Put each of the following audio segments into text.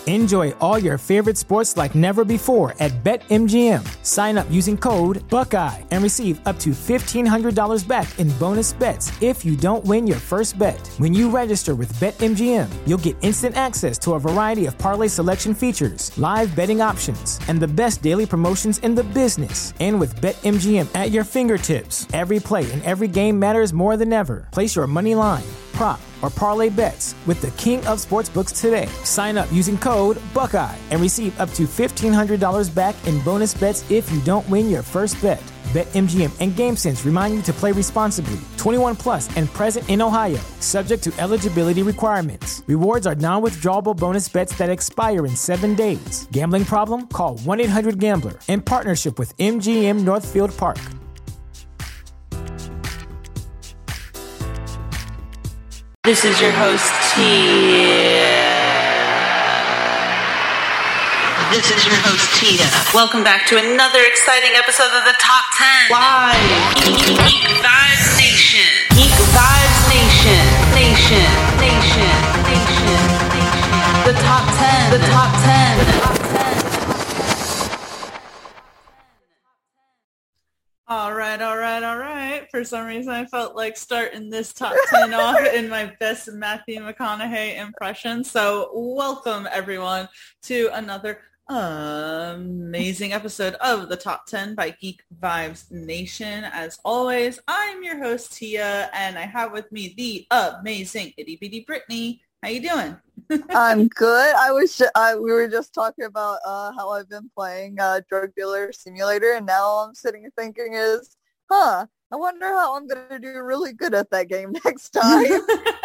Enjoy all your favorite sports like never before at BetMGM. Sign up using code Buckeye and receive up to $1,500 back in bonus bets if you don't win your first bet. When you register with BetMGM, you'll get instant access to a variety of parlay selection features, live betting options, and the best daily promotions in the business. And with BetMGM at your fingertips, every play and every game matters more than ever. Place your money line, prop, or parlay bets with the king of sportsbooks today. Sign up using code Buckeye and receive up to $1,500 back in bonus bets if you don't win your first bet. BetMGM and GameSense remind you to play responsibly. 21 plus and present in Ohio, subject to eligibility requirements. Rewards are non-withdrawable bonus bets that expire in 7 days. Gambling problem? Call 1-800-GAMBLER. In partnership with MGM Northfield Park. This is your host, Tia. This is your host, Tia. Welcome back to another exciting episode of the Top 10. Live. Geek Vibes Nation. Geek Vibes Nation. Nation. The Top 10. The Top 10. All right. For some reason, I felt like starting this top 10 off in my best Matthew McConaughey impression. So welcome, everyone, to another amazing episode of the Top 10 by Geek Vibes Nation. As always, I'm your host, Tia, and I have with me the amazing itty bitty Brittany. How you doing? I'm good. We were just talking about how I've been playing Drug Dealer Simulator, and now all I'm sitting here thinking is, I wonder how I'm going to do really good at that game next time.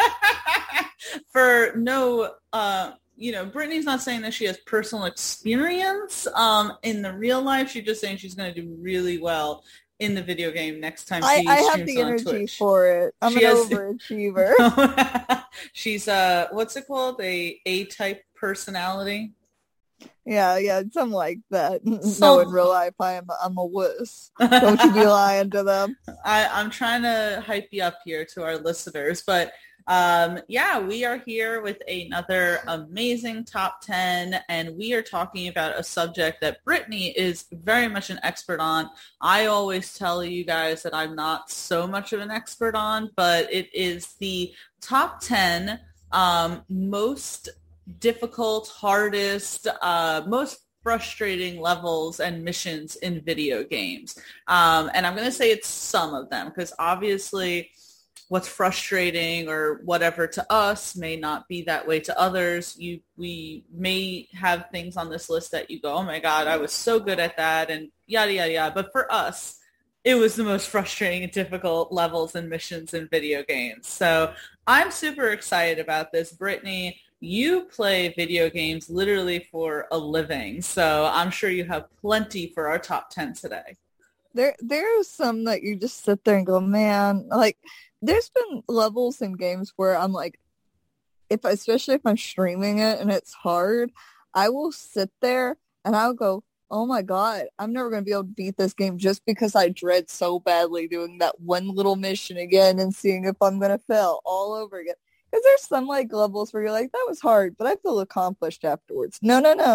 For no, Brittany's not saying that she has personal experience in the real life. She's just saying she's going to do really well in the video game next time she I have the energy Twitch. For it. I'm an overachiever. She's what's it called? A-type personality. Yeah, something like that. No, in real life, I'm a wuss. Don't you be lying to them. I'm trying to hype you up here to our listeners, but we are here with another amazing top 10, and we are talking about a subject that Brittany is very much an expert on. I always tell you guys that I'm not so much of an expert on, but it is the top 10 most difficult, hardest, most frustrating levels and missions in video games. And I'm going to say it's some of them, because obviously what's frustrating or whatever to us may not be that way to others. We may have things on this list that you go, oh my God, I was so good at that, and yada, yada, yada. But for us, it was the most frustrating and difficult levels and missions in video games. So I'm super excited about this. Brittany, you play video games literally for a living, so I'm sure you have plenty for our top 10 today. There's some that you just sit there and go, man, like, there's been levels in games where I'm like, especially if I'm streaming it and it's hard, I will sit there and I'll go, oh my God, I'm never going to be able to beat this game just because I dread so badly doing that one little mission again and seeing if I'm going to fail all over again. Because there's some like levels where you're like, that was hard, but I feel accomplished afterwards. No.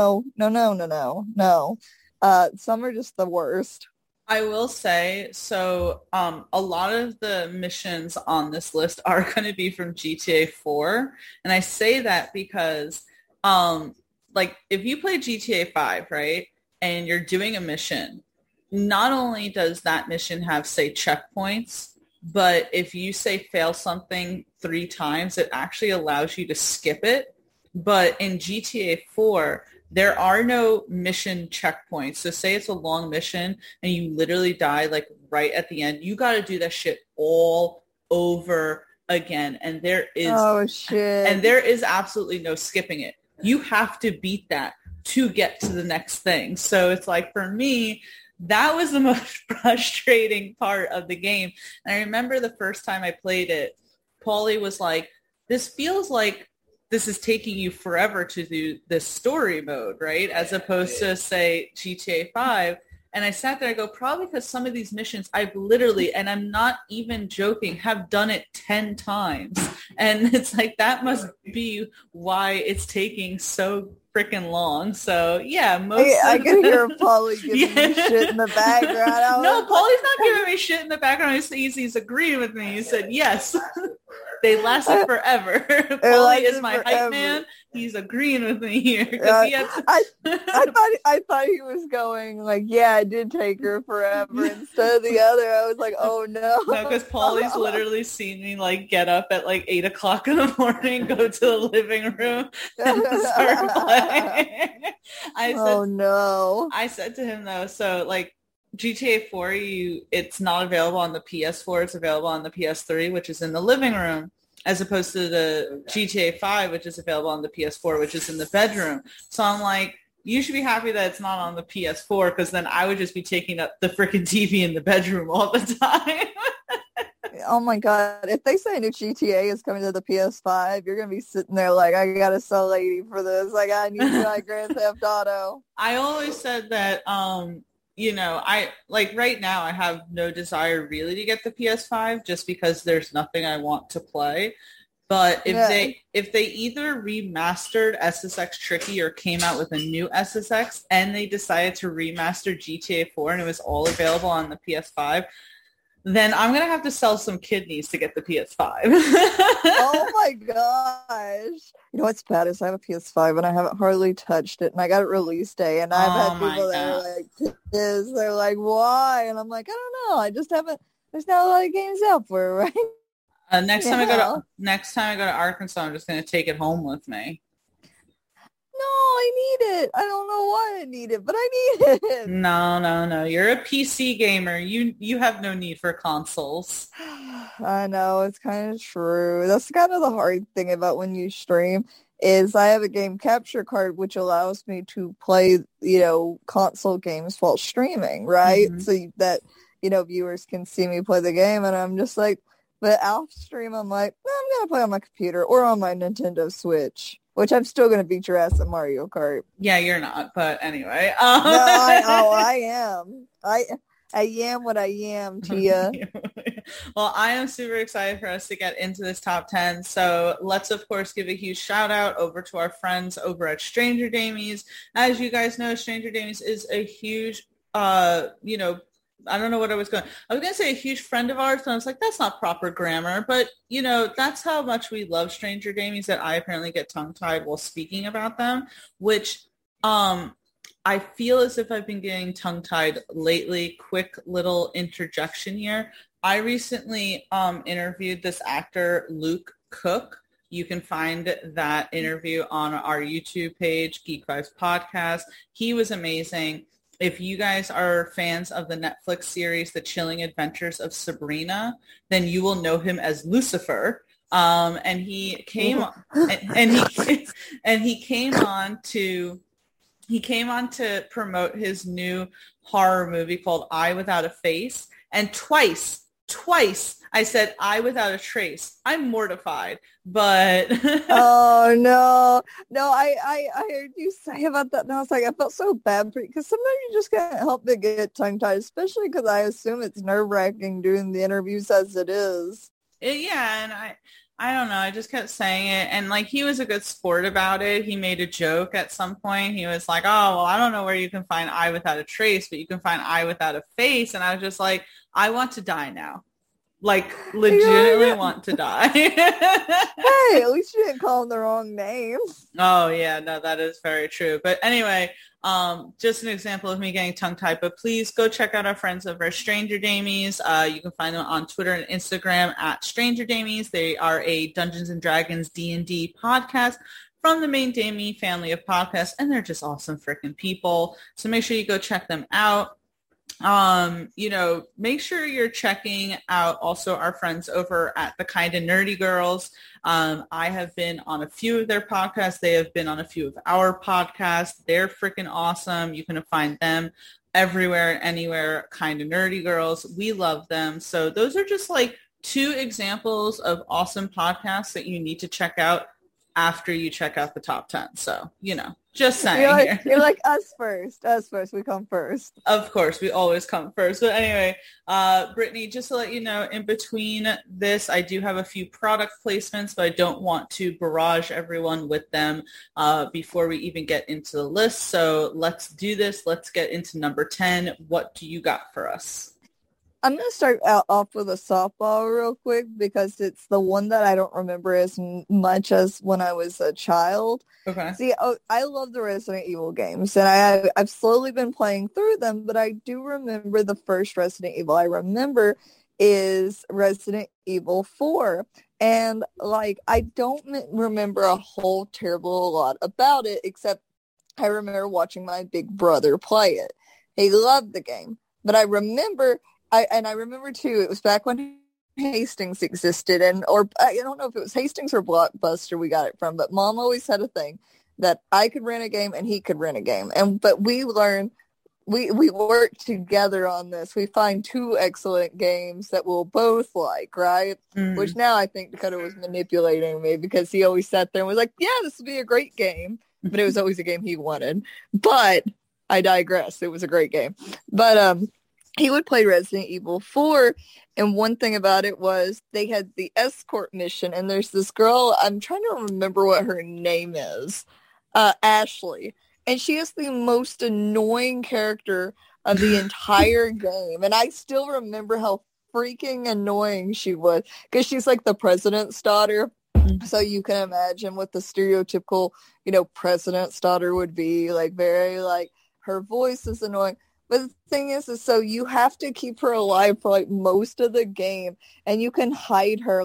Some are just the worst. I will say, so a lot of the missions on this list are going to be from GTA 4. And I say that because, if you play GTA 5, right, and you're doing a mission, not only does that mission have, say, checkpoints, but if you say fail something 3 times, it actually allows you to skip it. But in GTA 4, there are no mission checkpoints. So say it's a long mission and you literally die like right at the end. You got to do that shit all over again. And there is absolutely no skipping it. You have to beat that to get to the next thing. So it's like, for me, that was the most frustrating part of the game. And I remember the first time I played it, Paulie was like, this feels like this is taking you forever to do this story mode, right? As opposed to, say, GTA 5. And I sat there and go, probably because some of these missions I've literally, and I'm not even joking, have done it 10 times. And it's like, that must be why it's taking so freaking long. So yeah, I can hear Paulie giving me shit in the background. No, Paulie's not giving me shit in the background. He's agreeing with me. He said yes. They lasted forever. Paulie is my hype man. He's agreeing with me here. I thought he was going like, yeah, it did take her forever instead of the other. I was like, oh no. No, because Paulie's literally seen me like get up at like 8 o'clock in the morning, go to the living room, and start playing. I said to him though, so like GTA 4, it's not available on the PS4. It's available on the PS3, which is in the living room, as opposed to the GTA 5, which is available on the PS4, which is in the bedroom. So I'm like, you should be happy that it's not on the PS4, because then I would just be taking up the freaking TV in the bedroom all the time. Oh my God. If they say a new GTA is coming to the PS5, you're going to be sitting there like, I got to sell 80 for this. Like, I need to buy Grand Theft Auto. I always said that, I like right now I have no desire really to get the PS5 just because there's nothing I want to play. But if they either remastered SSX Tricky or came out with a new SSX and they decided to remaster GTA 4 and it was all available on the PS5, then I'm going to have to sell some kidneys to get the PS5. Oh my gosh. You know what's bad is I have a PS5 and I haven't hardly touched it, and I got it release day, and I've had people that are like, they're like, why? And I'm like, I don't know. I just haven't, there's not a lot of games out for it, right? Next time I go to Arkansas, I'm just going to take it home with me. No, I need it. I don't know why I need it, but I need it. No. You're a PC gamer. You have no need for consoles. I know, it's kind of true. That's kind of the hard thing about when you stream is I have a game capture card which allows me to play, console games while streaming, right? Mm-hmm. So that, viewers can see me play the game, and I'm just like, but off stream, I'm like, I'm going to play on my computer or on my Nintendo Switch. Which I'm still going to beat your ass at Mario Kart. Yeah, you're not. But anyway. No, I am. I am what I am, Tia. Well, I am super excited for us to get into this top 10. So let's, of course, give a huge shout out over to our friends over at Stranger Damies. As you guys know, Stranger Damies is a huge, I don't know what I was going to say a huge friend of ours, and I was like, that's not proper grammar. But, that's how much we love Stranger Damies that I apparently get tongue-tied while speaking about them, which I feel as if I've been getting tongue-tied lately. Quick little interjection here. I recently interviewed this actor, Luke Cook. You can find that interview on our YouTube page, Geek Vibes Podcast. He was amazing. If you guys are fans of the Netflix series, The Chilling Adventures of Sabrina, then you will know him as Lucifer. And he came he came on to promote his new horror movie called Eye Without a Face. And twice I said Eye Without a Trace. I'm mortified, but oh no, I heard you say about that, and I was like, I felt so bad for you, because sometimes you just can't help but get tongue-tied, especially because I assume it's nerve-wracking doing the interviews as it is. Yeah, and I don't know. I just kept saying it, and like he was a good sport about it. He made a joke at some point. He was like, "Oh, well, I don't know where you can find Eye Without a Trace, but you can find Eye Without a Face." And I was just like, I want to die now. Like, legitimately want to die. Hey, at least you didn't call him the wrong name. Oh, yeah. No, that is very true. But anyway, just an example of me getting tongue-tied. But please go check out our friends over at Stranger Damies. You can find them on Twitter and Instagram at Stranger Damies. They are a Dungeons & Dragons D&D podcast from the main Damie family of podcasts, and they're just awesome freaking people. So make sure you go check them out. Make sure you're checking out also our friends over at the Kinda Nerdy Girls. I have been on a few of their podcasts. They have been on a few of our podcasts. They're freaking awesome. You can find them everywhere, anywhere, Kinda Nerdy Girls. We love them. So those are just like 2 examples of awesome podcasts that you need to check out after you check out the top 10. So, Just saying. You're like us first. Us first. We come first. Of course, we always come first. But anyway, Brittany, just to let you know, in between this, I do have a few product placements, but I don't want to barrage everyone with them before we even get into the list. So let's do this. Let's get into number 10. What do you got for us? I'm going to start off with a softball real quick because it's the one that I don't remember as much as when I was a child. Okay. See, I love the Resident Evil games, and I've slowly been playing through them, but I do remember the first Resident Evil I remember is Resident Evil 4. And, like, I don't remember a whole terrible lot about it, except I remember watching my big brother play it. He loved the game. But I remember... I remember too, it was back when Hastings existed, or I don't know if it was Hastings or Blockbuster we got it from, but Mom always had a thing that I could rent a game and he could rent a game. But we learned, we worked together on this. We find two excellent games that we'll both like, right? Mm. Which now I think Dakota was manipulating me because he always sat there and was like, yeah, this would be a great game. But it was always a game he wanted. But I digress. It was a great game. But, he would play Resident Evil 4, and one thing about it was they had the escort mission, and there's this girl, I'm trying to remember what her name is, Ashley, and she is the most annoying character of the entire game, and I still remember how freaking annoying she was, because she's like the president's daughter, so you can imagine what the stereotypical, president's daughter would be, like very, like, her voice is annoying. But the thing is so you have to keep her alive for, like, most of the game. And you can hide her,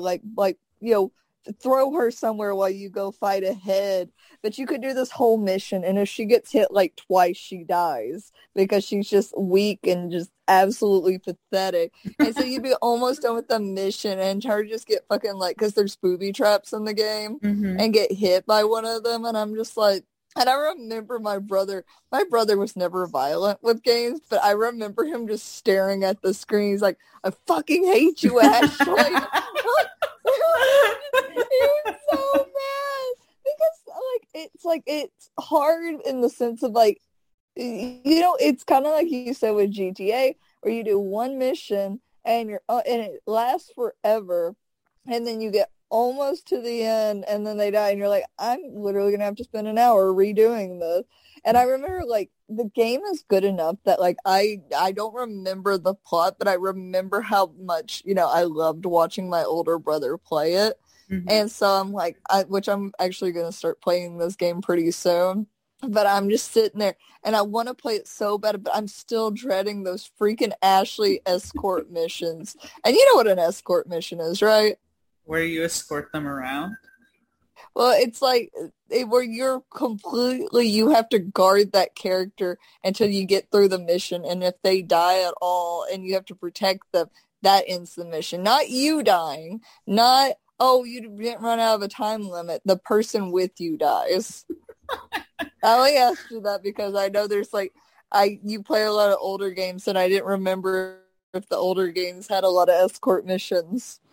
throw her somewhere while you go fight ahead. But you could do this whole mission. And if she gets hit, like, twice, she dies. Because she's just weak and just absolutely pathetic. And so you'd be almost done with the mission. And her just get fucking, like, because there's booby traps in the game. Mm-hmm. And get hit by one of them. And I'm just like... And I remember my brother was never violent with games, but I remember him just staring at the screen. He's like, I fucking hate you, Ashley. He was so mad. Because, it's hard in the sense of, like, it's kind of like you said with GTA, where you do one mission, and and it lasts forever, and then you get almost to the end, and then they die, and you're like, I'm literally gonna have to spend an hour redoing this. And I remember, like, the game is good enough that, like, I don't remember the plot, but I remember how much, I loved watching my older brother play it. Mm-hmm. And so I'm like, which I'm actually gonna start playing this game pretty soon. But I'm just sitting there, and I want to play it so bad, but I'm still dreading those freaking Ashley escort missions. And you know what an escort mission is, right? Where you escort them around? Well, it's like where you have to guard that character until you get through the mission. And if they die at all and you have to protect them, that ends the mission. Not you dying. Not, you didn't run out of a time limit. The person with you dies. I only asked you that because I know there's you play a lot of older games, and I didn't remember if the older games had a lot of escort missions.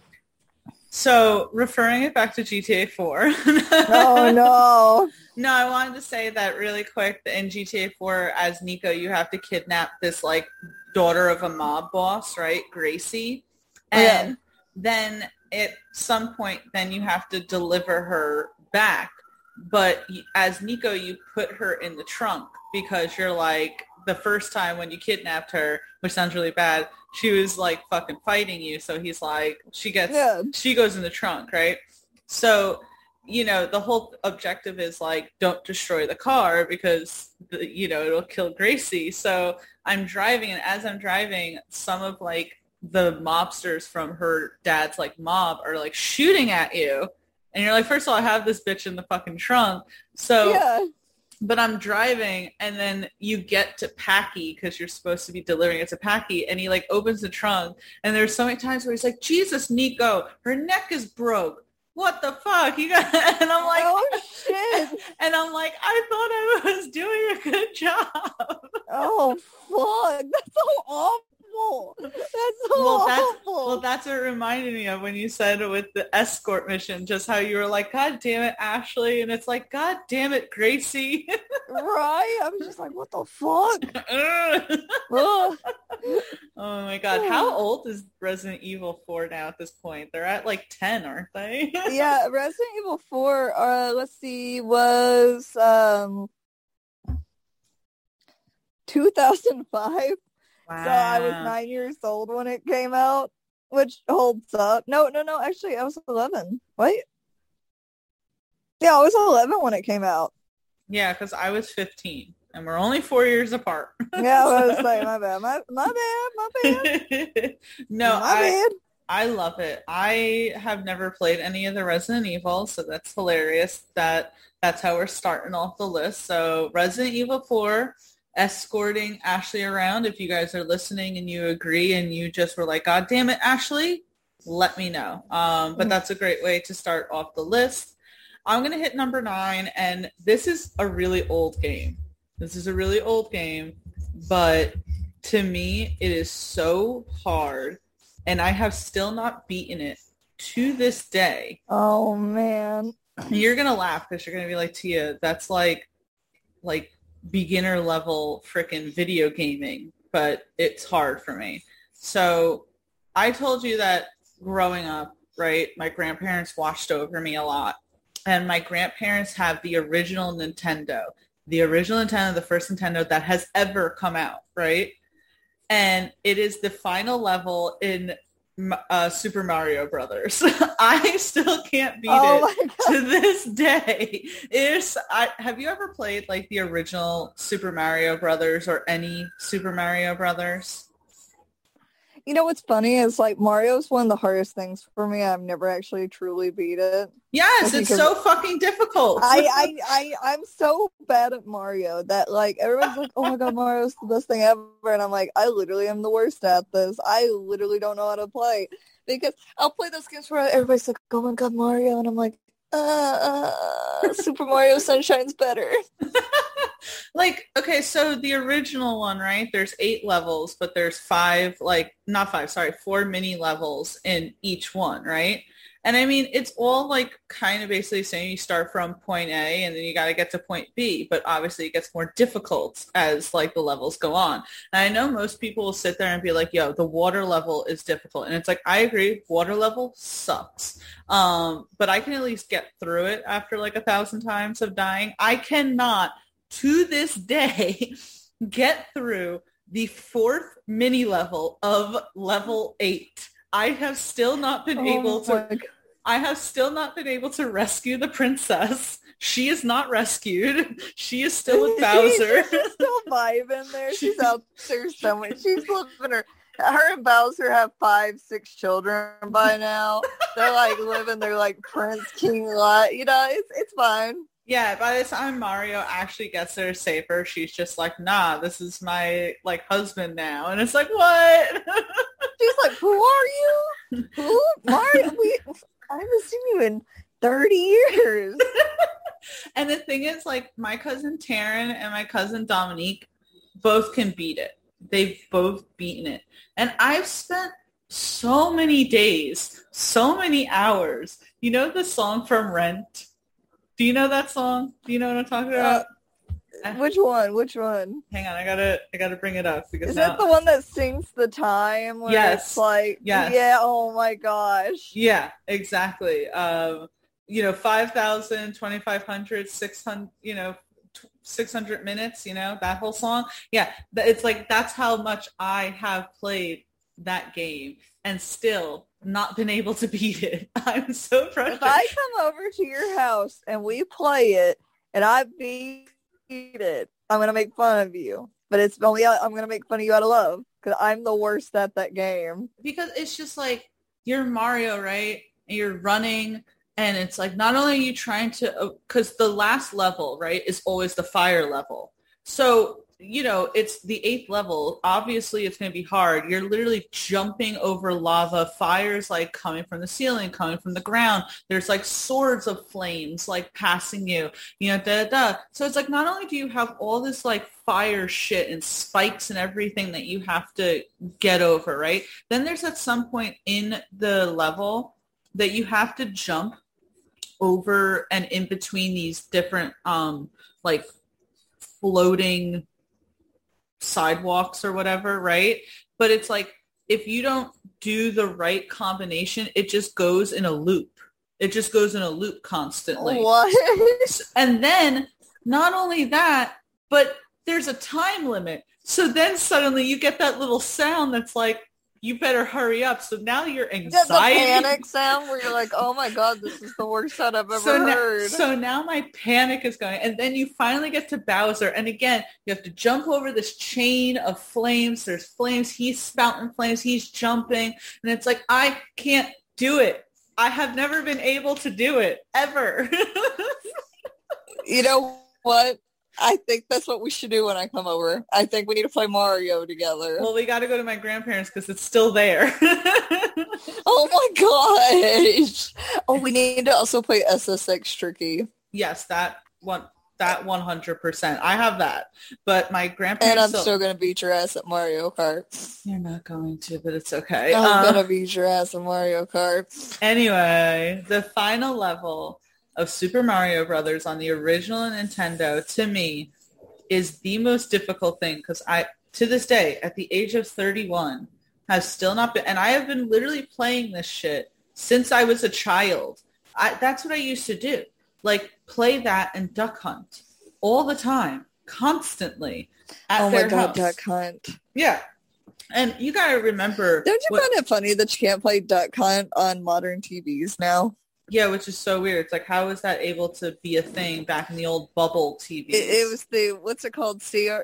So, referring it back to GTA 4. Oh, no. No, I wanted to say that really quick. In GTA 4, as Nico, you have to kidnap this, like, daughter of a mob boss, right? Gracie. And then at some point, then you have to deliver her back. But as Nico, you put her in the trunk because you're like, the first time when you kidnapped her, which sounds really bad, she was like fucking fighting you. So he's like, she goes in the trunk, right? So, the whole objective is like, don't destroy the car because, it'll kill Gracie. So I'm driving, and as I'm driving, some of like the mobsters from her dad's like mob are like shooting at you. And you're like, first of all, I have this bitch in the fucking trunk. So, but I'm driving, and then you get to Packy because you're supposed to be delivering it to Packy, and he like opens the trunk, and there's so many times where he's like, Jesus, Nico, her neck is broke. What the fuck? And I'm like, oh shit. And I'm like, I thought I was doing a good job. Oh fuck, that's so awful. awful. That's so awful. That's what it reminded me of when you said with the escort mission, just how you were like, God damn it, Ashley. And it's like, God damn it, Gracie. Right? I was just like, what the fuck? Oh my God. How old is Resident Evil 4 now at this point? They're at like 10, aren't they? Yeah, Resident Evil 4, let's see, was 2005. Wow. So I was 9 years old when it came out, which holds up. No, actually I was 11. Wait. Yeah, I was 11 when it came out. Yeah, because I was 15 and we're only 4 years apart. Yeah, I was like, my bad. My bad. No, my bad. I love it. I have never played any of the Resident Evil, so that's hilarious. That's how we're starting off the list. So Resident Evil 4, escorting Ashley around. If you guys are listening and you agree and you just were like, God damn it, Ashley, let me know. But that's a great way to start off the list. I'm going to hit number 9, and this is a really old game. But to me, it is so hard, and I have still not beaten it to this day. Oh, man. You're going to laugh because you're going to be like, Tia, that's like beginner level freaking video gaming, but it's hard for me. So I told you that growing up, right, my grandparents watched over me a lot. And my grandparents have the original Nintendo, the first Nintendo that has ever come out, right? And it is the final level in Super Mario Brothers. I still can't beat it to this day. Have you ever played like the original Super Mario Brothers or any Super Mario Brothers? You know what's funny is like Mario's one of the hardest things for me. I've never actually truly beat it. Yes, it's so fucking difficult. I'm so bad at Mario that like everyone's like, oh my God, Mario's the best thing ever. And I'm like, I literally am the worst at this. I literally don't know how to play. Because I'll play those games where everybody's like, oh my God, Mario. And I'm like, Super Mario Sunshine's better. Like, okay, so the original one, right? There's 8 levels, but there's 4 mini levels in each one, right? And I mean, it's all like kind of basically saying you start from point A and then you got to get to point B, but obviously it gets more difficult as like the levels go on. And I know most people will sit there and be like, yo, the water level is difficult. And it's like, I agree, water level sucks. But I can at least get through it after like 1,000 times of dying. I cannot, to this day, get through the 4th mini level of level 8. I have still not been able to rescue the princess. She is not rescued. She is still with Bowser. She's still vibing there. She's out there somewhere. She's living her and Bowser have 5-6 children by now. They're like living their like Prince King life. You know, it's fine. Yeah, by the time Mario actually gets there to save her, she's just like, nah, this is my like husband now. And it's like, what? She's like, who are you? Who? Mario? I haven't seen you in 30 years. And the thing is, like, my cousin Taryn and my cousin Dominique both can beat it. They've both beaten it. And I've spent so many days, so many hours. You know the song from Rent? Do you know that song? Do you know what I'm talking about? Which one? Hang on, I gotta bring it up because is that the one that sings the time? Yes. It's like, yes. Yeah. Oh my gosh. Yeah, exactly. 5,000, 2,500, 600. 600 minutes. That whole song. Yeah, it's like that's how much I have played that game and still not been able to beat it. I'm so frustrated. If I come over to your house and we play it and I beat it, I'm gonna make fun of you. But it's only I'm gonna make fun of you out of love because I'm the worst at that game. Because it's just like you're Mario, right? And you're running, and it's like not only are you trying to, because the last level, right, is always the fire level. So you know, it's the 8th level. Obviously, it's going to be hard. You're literally jumping over lava. Fire's like coming from the ceiling, coming from the ground. There's like swords of flames like passing you, you know, So it's like not only do you have all this like fire shit and spikes and everything that you have to get over, right? Then there's at some point in the level that you have to jump over and in between these different like floating sidewalks or whatever, right? But it's like if you don't do the right combination, it just goes in a loop. It just goes in a loop constantly. What? And then not only that, but there's a time limit. So then suddenly you get that little sound that's like, you better hurry up. So now your anxiety. The panic sound where you're like, oh my God, this is the worst sound I've ever heard. So now my panic is going. And then you finally get to Bowser. And again, you have to jump over this chain of flames. There's flames. He's spouting flames. He's jumping. And it's like, I can't do it. I have never been able to do it, ever. You know what? I think that's what we should do when I come over. I think we need to play Mario together. Well, we got to go to my grandparents because it's still there. Oh my gosh. Oh, we need to also play SSX Tricky. Yes, that 100%. I have that. But my grandparents... And I'm still going to beat your ass at Mario Kart. You're not going to, but it's okay. I'm going to beat your ass at Mario Kart. Anyway, the final level of Super Mario Brothers on the original Nintendo, to me, is the most difficult thing because I, to this day, at the age of 31, have still not been, and I have been literally playing this shit since I was a child. That's what I used to do. Like, play that and Duck Hunt all the time, constantly at their house. Duck Hunt. Yeah. And you got to remember... Don't you find it funny that you can't play Duck Hunt on modern TVs now? Yeah, which is so weird. It's like, how was that able to be a thing back in the old bubble TV? It was the, what's it called?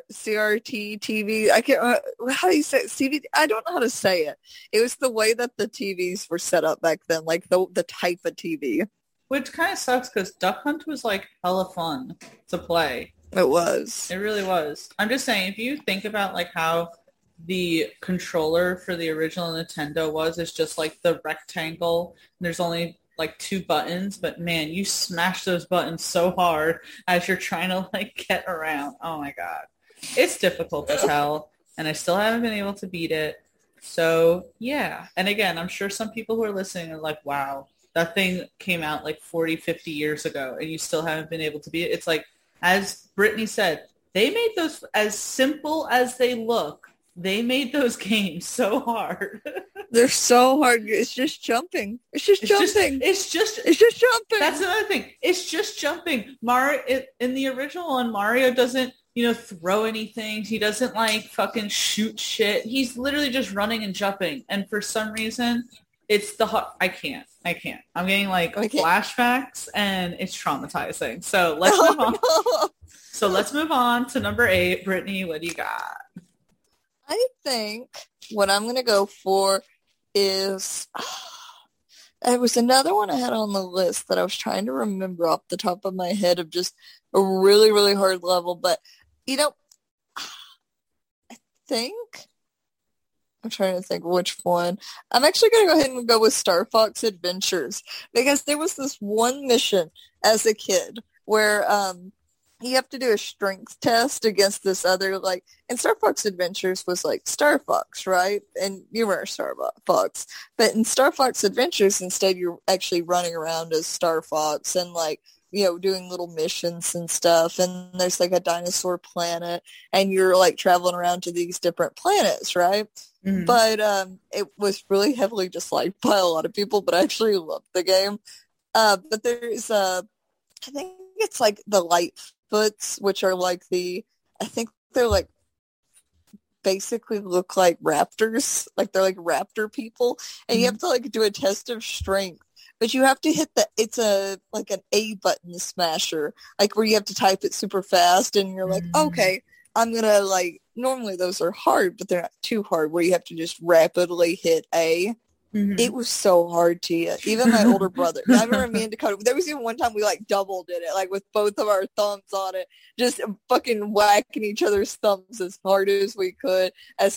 CRT TV? I can't, how do you say it? CV? I don't know how to say it. It was the way that the TVs were set up back then, like the type of TV. Which kind of sucks because Duck Hunt was like hella fun to play. It was. It really was. I'm just saying, if you think about like how the controller for the original Nintendo was, it's just like the rectangle. There's only like 2 buttons, but man, you smash those buttons so hard as you're trying to like get around. Oh my God. It's difficult as hell, and I still haven't been able to beat it. So yeah. And again, I'm sure some people who are listening are like, wow, that thing came out like 40, 50 years ago and you still haven't been able to beat it. It's like, as Brittany said, they made those, as simple as they look, they made those games so hard. They're so hard. It's just jumping. It's just jumping. It's just jumping. That's another thing. It's just jumping. Mario, in the original one, Mario doesn't, throw anything. He doesn't like fucking shoot shit. He's literally just running and jumping. And for some reason, it's I can't. I'm getting like flashbacks and it's traumatizing. So let's move on. No. So let's move on to number 8. Brittany, what do you got? I think what I'm going to go for is, there was another one I had on the list that I was trying to remember off the top of my head of just a really, really hard level. But, I think, I'm trying to think which one. I'm actually going to go ahead and go with Star Fox Adventures because there was this one mission as a kid where, you have to do a strength test against this other, and Star Fox Adventures was like Star Fox, right? And you were Star Fox. But in Star Fox Adventures, instead, you're actually running around as Star Fox and, doing little missions and stuff. And there's, a dinosaur planet, and you're, traveling around to these different planets, right? Mm-hmm. But it was really heavily disliked by a lot of people, but I actually loved the game. But there's, I think it's, the Lightfoots, which are I think they're basically look like raptors, they're like raptor people, and you have to do a test of strength, but you have to hit it's an A button smasher, where you have to type it super fast, and you're okay, I'm gonna normally those are hard, but they're not too hard, where you have to just rapidly hit A. It was so hard, Tia. Even my older brother. I remember me and Dakota, there was even one time we like double did it, like with both of our thumbs on it, just fucking whacking each other's thumbs as hard as we could, as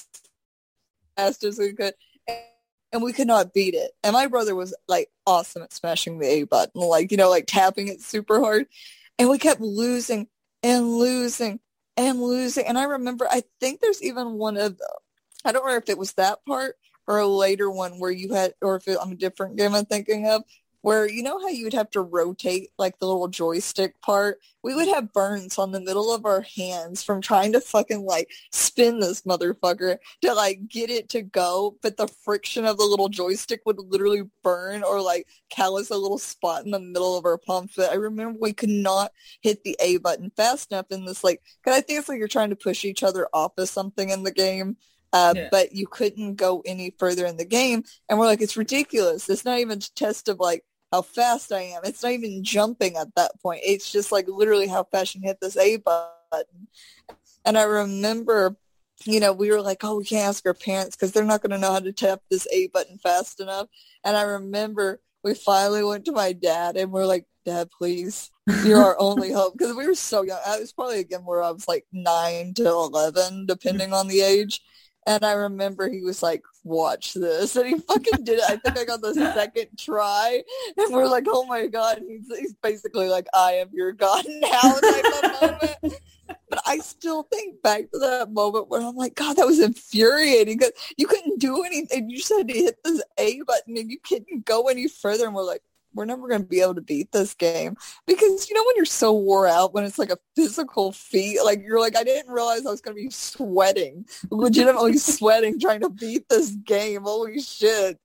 fast as we could. And we could not beat it. And my brother was like awesome at smashing the A button, like, you know, like tapping it super hard. And we kept losing and losing and losing. And I remember, I think there's even one of them. I don't remember if it was that part or a later one where you had, or if it, I'm a different game I'm thinking of, where you know how you would have to rotate like the little joystick part? We would have burns on the middle of our hands from trying to fucking like spin this motherfucker to like get it to go, but the friction of the little joystick would literally burn or like callus a little spot in the middle of our palm. But I remember we could not hit the A button fast enough in this, like, because I think it's like you're trying to push each other off of something in the game. But you couldn't go any further in the game. And we're like, it's ridiculous. It's not even a test of like how fast I am. It's not even jumping at that point. It's just like literally how fast you hit this A button. And I remember, you know, we were like, oh, we can't ask our parents because they're not going to know how to tap this A button fast enough. And I remember we finally went to my dad and we're like, Dad, please, you're our only hope. Because we were so young. I was probably again where I was like 9 to 11, depending on the age. And I remember he was like, watch this. And he fucking did it. I think I got the second try. And we're like, oh my God. He's basically like, I am your God now type of moment. But I still think back to that moment where I'm like, God, that was infuriating. Because you couldn't do anything. You just had to hit this A button and you couldn't go any further. And we're like, we're never going to be able to beat this game. Because, you know, when you're so wore out, when it's like a physical feat, like you're like, I didn't realize I was going to be sweating, legitimately sweating, trying to beat this game. Holy shit.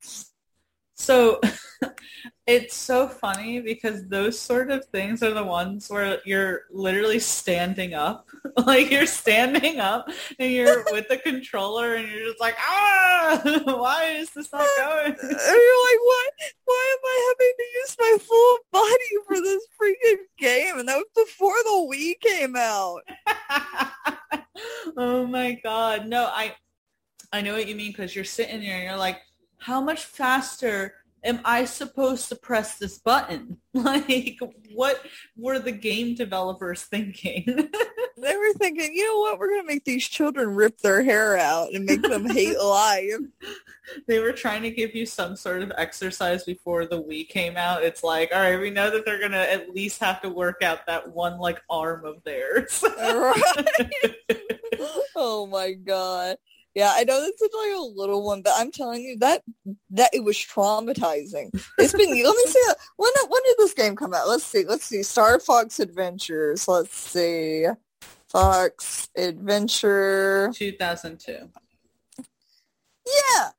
So it's so funny because those sort of things are the ones where you're literally standing up. Like you're standing up and you're with the controller and you're just like, why is this not going? And you're like, what? Why am I having to use my full body for this freaking game? And that was before the Wii came out. Oh my God. No, I know what you mean because you're sitting there and you're like, how much faster am I supposed to press this button? Like, what were the game developers thinking? They were thinking, you know what? We're going to make these children rip their hair out and make them hate life. They were trying to give you some sort of exercise before the Wii came out. It's like, all right, we know that they're going to at least have to work out that one, like, arm of theirs. Right? Oh, my God. Yeah, I know this is like a little one, but I'm telling you that it was traumatizing. It's been, let me see, when did this game come out? Let's see, Star Fox Adventures. Let's see, Fox Adventure. 2002. Yeah.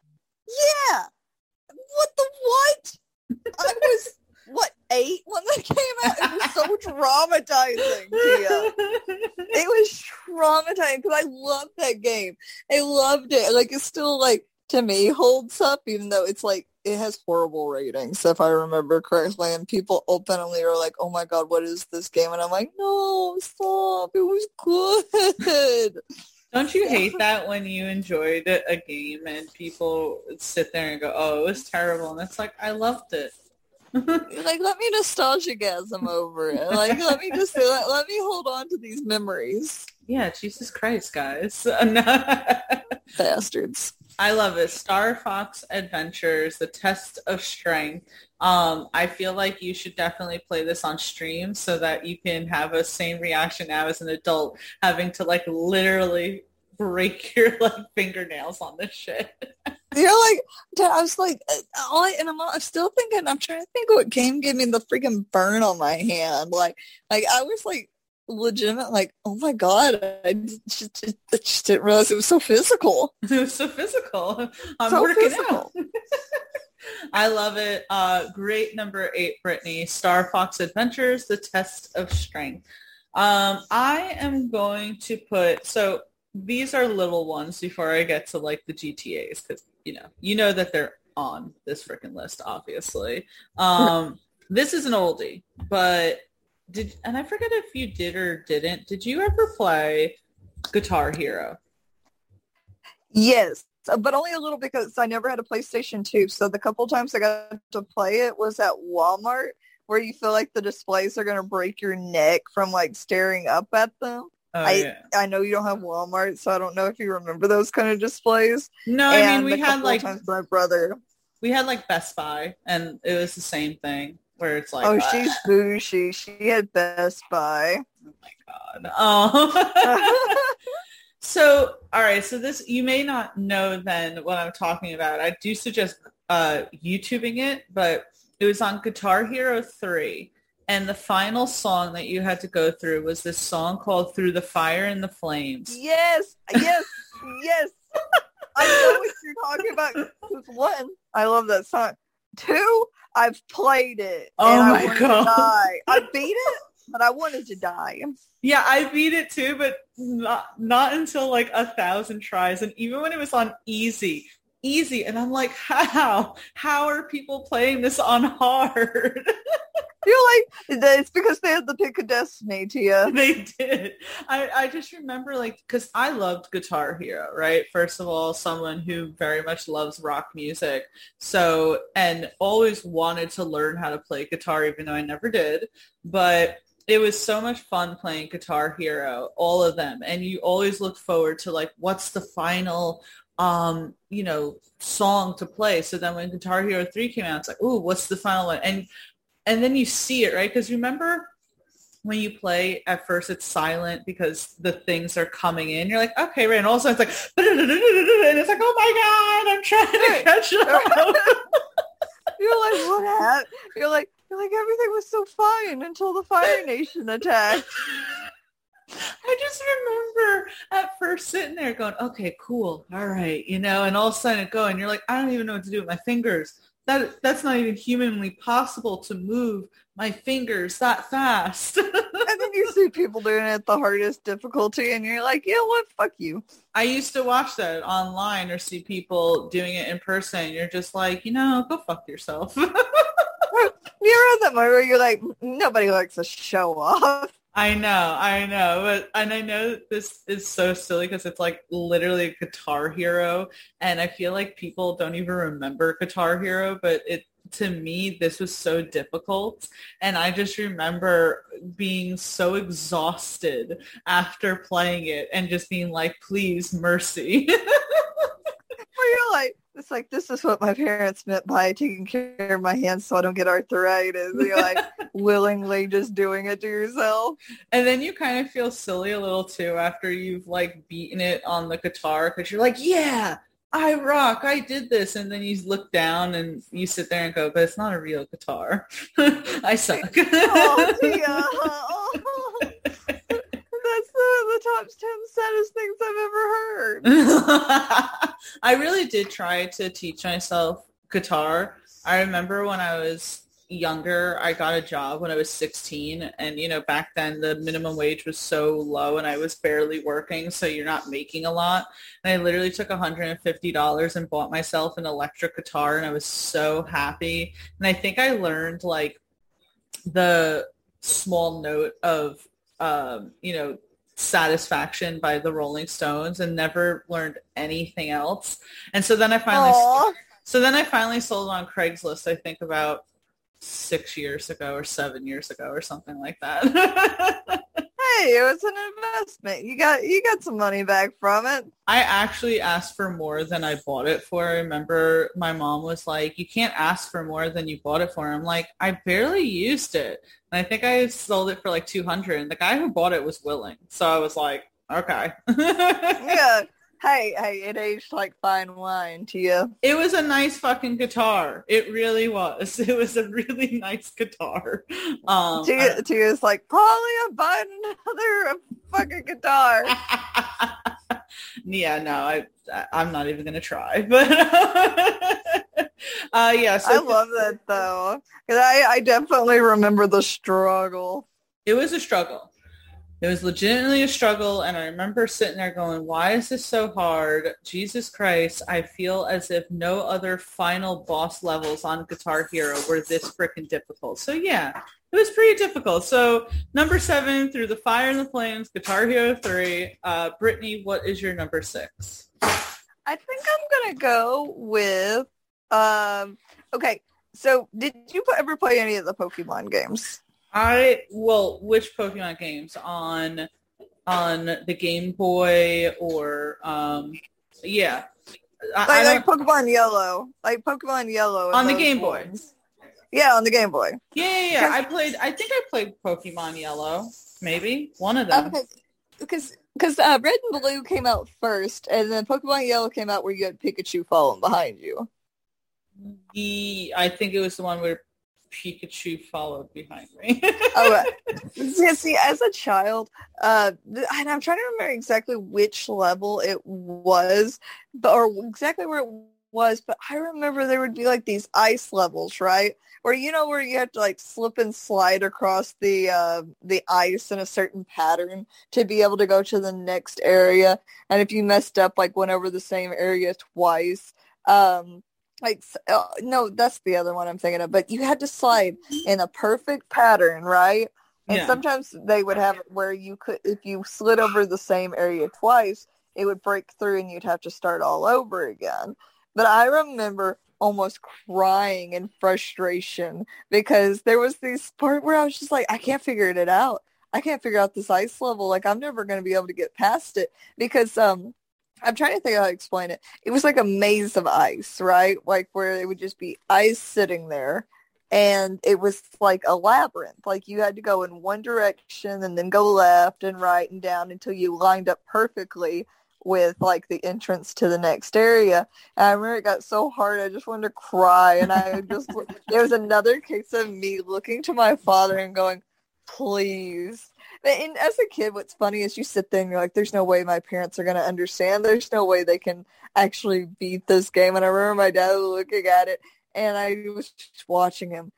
What the what? I was, 8 when that came out? It was so traumatizing, Tia. It was traumatizing because I loved that game. I loved it. Like, it's still, like, to me, holds up, even though it's, like, it has horrible ratings, if I remember correctly. And people openly are like, oh, my God, what is this game? And I'm like, no, stop. It was good. Don't you hate that when you enjoyed a game and people sit there and go, oh, it was terrible. And it's like, I loved it. Like, let me nostalgiasm over it. Like, let me just let me hold on to these memories. Yeah, Jesus Christ, guys. Bastards. I love it. Star Fox Adventures, the test of strength. I feel like you should definitely play this on stream so that you can have a same reaction now as an adult, having to like literally break your like fingernails on this shit. You're like, I was like, I'm still thinking, I'm trying to think what game gave me the freaking burn on my hand. Like I was like legitimate, like, oh my God, I just didn't realize it was so physical. It was so physical. I'm so working physical. out. I love it. Great number 8, Brittany. Star Fox Adventures, the test of strength. I am going to put, so these are little ones before I get to like the GTAs because you know that they're on this freaking list, obviously. This is an oldie, but and I forget if you did or didn't. Did you ever play Guitar Hero? Yes. but only a little because I never had a PlayStation 2. So the couple times I got to play it was at Walmart, where you feel like the displays are going to break your neck from like staring up at them. I know you don't have Walmart, so I don't know if you remember those kind of displays. No, I mean, we had like my brother. We had like Best Buy, and it was the same thing where it's like, oh, she's bougie. She had Best Buy. Oh my God. Oh. So, all right. So this, you may not know then what I'm talking about. I do suggest YouTubing it, but it was on Guitar Hero 3. And the final song that you had to go through was this song called Through the Fire and the Flames. Yes. Yes. I know what you're talking about. One, I love that song. Two, I've played it. Oh my God. I beat it, but I wanted to die. Yeah, I beat it too, but not until like 1,000 tries. And even when it was on easy. And I'm like, how are people playing this on hard? You're like, it's because they had the pick of destiny to you. They did. I just remember, like, because I loved Guitar Hero, right? First of all, someone who very much loves rock music. So, and always wanted to learn how to play guitar, even though I never did. But it was so much fun playing Guitar Hero, all of them. And you always look forward to, like, what's the final song to play. So then when Guitar Hero 3 came out, it's like, ooh, what's the final one? And then you see it, right? Because remember when you play, at first it's silent because the things are coming in. You're like, okay, right. And all of a sudden it's like, and it's like, oh my God, I'm trying to catch up. You're like, what happened? You're like, everything was so fine until the Fire Nation attacked. I just remember at first sitting there going, okay, cool. All right. And all of a sudden it go, and you're like, I don't even know what to do with my fingers. That's not even humanly possible to move my fingers that fast. And then you see people doing it at the hardest difficulty, and you're like, you know what? Fuck you. I used to watch that online or see people doing it in person. And you're just like, go fuck yourself. You're at that moment where you're like, nobody likes to show off. I know, and I know this is so silly because it's like literally Guitar Hero, and I feel like people don't even remember Guitar Hero, but to me, this was so difficult, and I just remember being so exhausted after playing it and just being like, please, mercy. Where you're like, it's like, this is what my parents meant by taking care of my hands so I don't get arthritis. You're like willingly just doing it to yourself. And then you kind of feel silly a little too after you've like beaten it on the guitar because you're like, yeah, I rock, I did this. And then you look down and you sit there and go, but it's not a real guitar. I suck. Oh, Tia. That's the top 10 saddest things I've ever heard. I really did try to teach myself guitar. I remember when I was younger, I got a job when I was 16, and back then the minimum wage was so low and I was barely working, so you're not making a lot. And I literally took $150 and bought myself an electric guitar, and I was so happy. And I think I learned like the small note of Satisfaction by the Rolling Stones, and never learned anything else. And so then I finally sold on Craigslist, I think about 6 years ago or 7 years ago or something like that. Hey, it was an investment. You got some money back from it. I actually asked for more than I bought it for. I remember my mom was like, you can't ask for more than you bought it for. I'm like, I barely used it. And I think I sold it for like $200, and the guy who bought it was willing. So I was like, okay. Yeah. Hey, it aged like fine wine to you. It was a nice fucking guitar. It really was. It was a really nice guitar. Tia's like, Polly, I'm buying another fucking guitar. Yeah, no, I'm not even going to try. But yeah. So I love that, though. 'Cause I definitely remember the struggle. It was a struggle. It was legitimately a struggle, and I remember sitting there going, why is this so hard? Jesus Christ, I feel as if no other final boss levels on Guitar Hero were this freaking difficult. So yeah, it was pretty difficult. So number 7, Through the Fire and the Flames, Guitar Hero 3. Brittany, what is your number 6? I think I'm gonna go with okay, so did you ever play any of the Pokemon games? Which Pokemon games on the Game Boy or yeah. Like Pokemon Yellow. Like Pokemon Yellow on the Game Boy. Yeah, on the Game Boy. Yeah. I think I played Pokemon Yellow. Maybe. One of them. Because Red and Blue came out first, and then Pokemon Yellow came out where you had Pikachu following behind you. I think it was the one where Pikachu followed behind me. Oh, see, as a child, and I'm trying to remember exactly which level it was, or exactly where it was, but I remember there would be like these ice levels, right? Where where you have to like slip and slide across the ice in a certain pattern to be able to go to the next area, and if you messed up, like went over the same area twice, no, that's the other one I'm thinking of. But you had to slide in a perfect pattern, right? And sometimes they would have it where you could, if you slid over the same area twice, it would break through and you'd have to start all over again. But I remember almost crying in frustration because there was this part where I was just like, I can't figure it out. I can't figure out this ice level. Like, I'm never going to be able to get past it because I'm trying to think how to explain it. It was like a maze of ice, right? Like where it would just be ice sitting there. And it was like a labyrinth. Like you had to go in one direction and then go left and right and down until you lined up perfectly with like the entrance to the next area. And I remember it got so hard I just wanted to cry. And there was another case of me looking to my father and going, please. And as a kid, what's funny is you sit there and you're like, there's no way my parents are going to understand. There's no way they can actually beat this game. And I remember my dad looking at it and I was just watching him.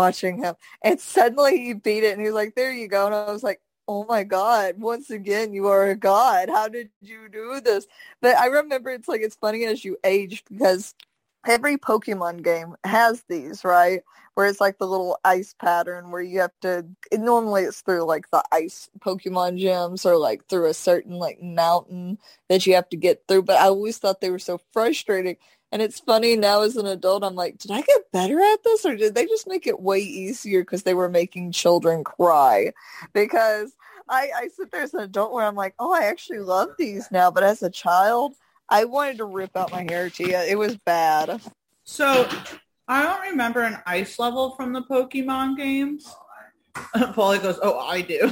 And suddenly he beat it and he was like, there you go. And I was like, oh my God, once again, you are a god. How did you do this? But I remember it's funny as you age because every Pokemon game has these, right? Where it's like the little ice pattern where you have to, normally it's through like the ice Pokemon gyms or like through a certain like mountain that you have to get through. But I always thought they were so frustrating. And it's funny now as an adult, I'm like, did I get better at this or did they just make it way easier because they were making children cry? Because I sit there as an adult where I'm like, oh, I actually love these now. But as a child, I wanted to rip out my hair, Tia. It was bad. So I don't remember an ice level from the Pokemon games. Paulie goes, oh, I do.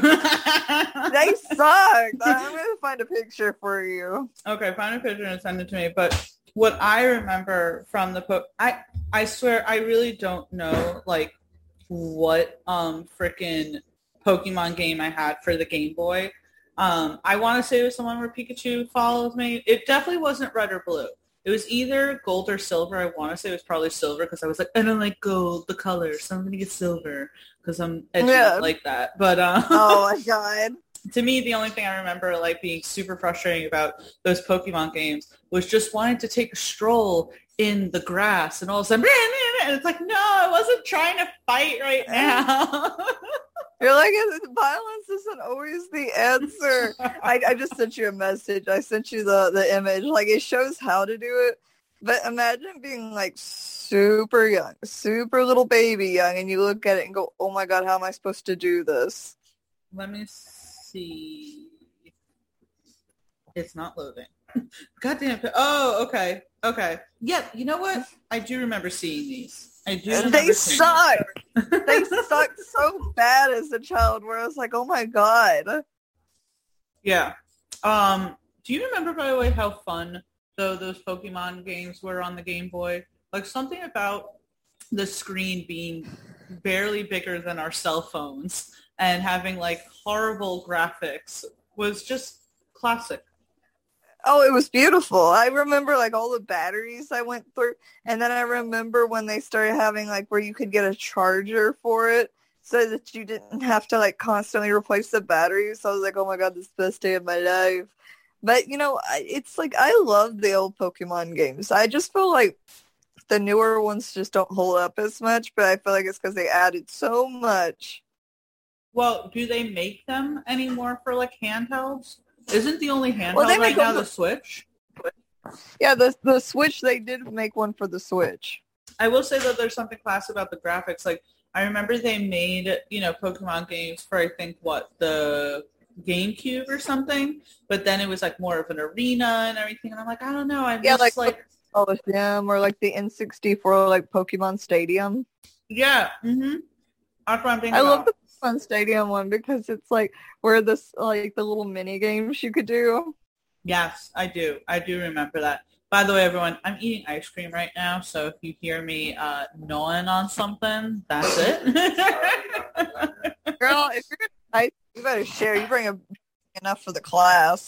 They sucked. I'm going to find a picture for you. Okay, find a picture and send it to me. But what I remember from the I swear I really don't know like what freaking Pokemon game I had for the Game Boy. I want to say it was the one where Pikachu follows me. It definitely wasn't Red or Blue. It was either gold or silver. I want to say it was probably silver because I was like, I don't like gold, the color, so I'm going to get silver because I'm edgy like that. But oh my God. To me, the only thing I remember like being super frustrating about those Pokemon games was just wanting to take a stroll in the grass and all of a sudden, and it's like, no, I wasn't trying to fight right now. You're like, violence isn't always the answer. I just sent you a message. I sent you the image. Like, it shows how to do it. But imagine being, like, super young, super little baby young, and you look at it and go, oh, my God, how am I supposed to do this? Let me see. It's not loading. God damn it. Oh, okay. Okay. Yeah, you know what? I do remember seeing these. They suck. They sucked so bad as a child where I was like, oh my God. Yeah. Do you remember, by the way, how fun those Pokemon games were on the Game Boy? Like something about the screen being barely bigger than our cell phones and having like horrible graphics was just classic. Oh, it was beautiful. I remember like all the batteries I went through. And then I remember when they started having like where you could get a charger for it so that you didn't have to like constantly replace the batteries. So I was like, oh my God, this is the best day of my life. But, it's like I love the old Pokemon games. I just feel like the newer ones just don't hold up as much, but I feel like it's because they added so much. Well, do they make them anymore for like handhelds? Isn't the only handheld right now the Switch? Yeah, the Switch, they did make one for the Switch. I will say that there's something classy about the graphics. Like, I remember they made, Pokemon games for, I think, the GameCube or something, but then it was like more of an arena and everything, and I'm like, I don't know. I miss like Coliseum or like the N64, like Pokemon Stadium. Yeah. Mm-hmm. That's what I'm thinking I about. love the Pokemon Stadium one because it's like where this like the little mini games you could do. Yes, I do. I do remember that. By the way, everyone, I'm eating ice cream right now, so if you hear me gnawing on something, that's it. Girl, if you're gonna you better share. You bring enough for the class.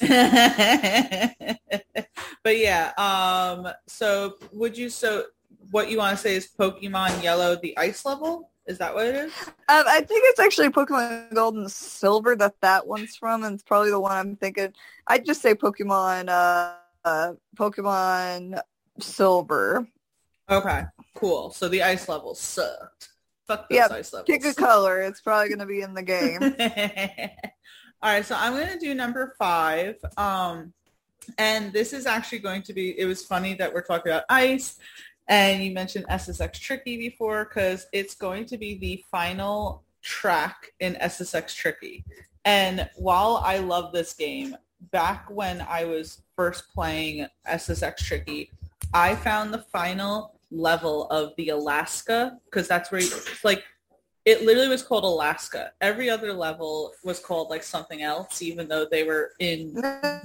But yeah, so what you want to say is Pokemon Yellow, the ice level? Is that what it is? I think it's actually Pokemon Gold and Silver that one's from, and it's probably the one I'm thinking. I'd just say Pokemon Silver. Okay, cool. So the ice level sucked. Fuck those ice levels. Pick a color. It's probably going to be in the game. All right, so I'm going to do number 5. And this is actually going to be, it was funny that we're talking about ice, and you mentioned SSX Tricky before, because it's going to be the final track in SSX Tricky. And while I love this game, back when I was first playing SSX Tricky, I found the final level of the Alaska, because that's where it literally was called Alaska. Every other level was called like something else, even though they were in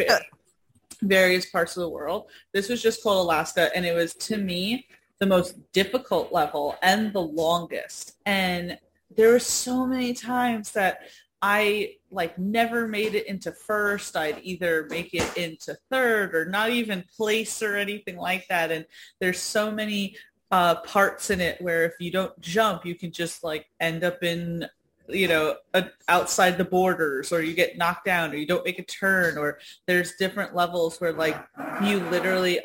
various parts of the world. This was just called Alaska, and it was, to me, the most difficult level and the longest. And there were so many times that I never made it into first. I'd either make it into third or not even place or anything like that. And there's so many parts in it where if you don't jump, you can just end up in, outside the borders, or you get knocked down, or you don't make a turn, or there's different levels where you literally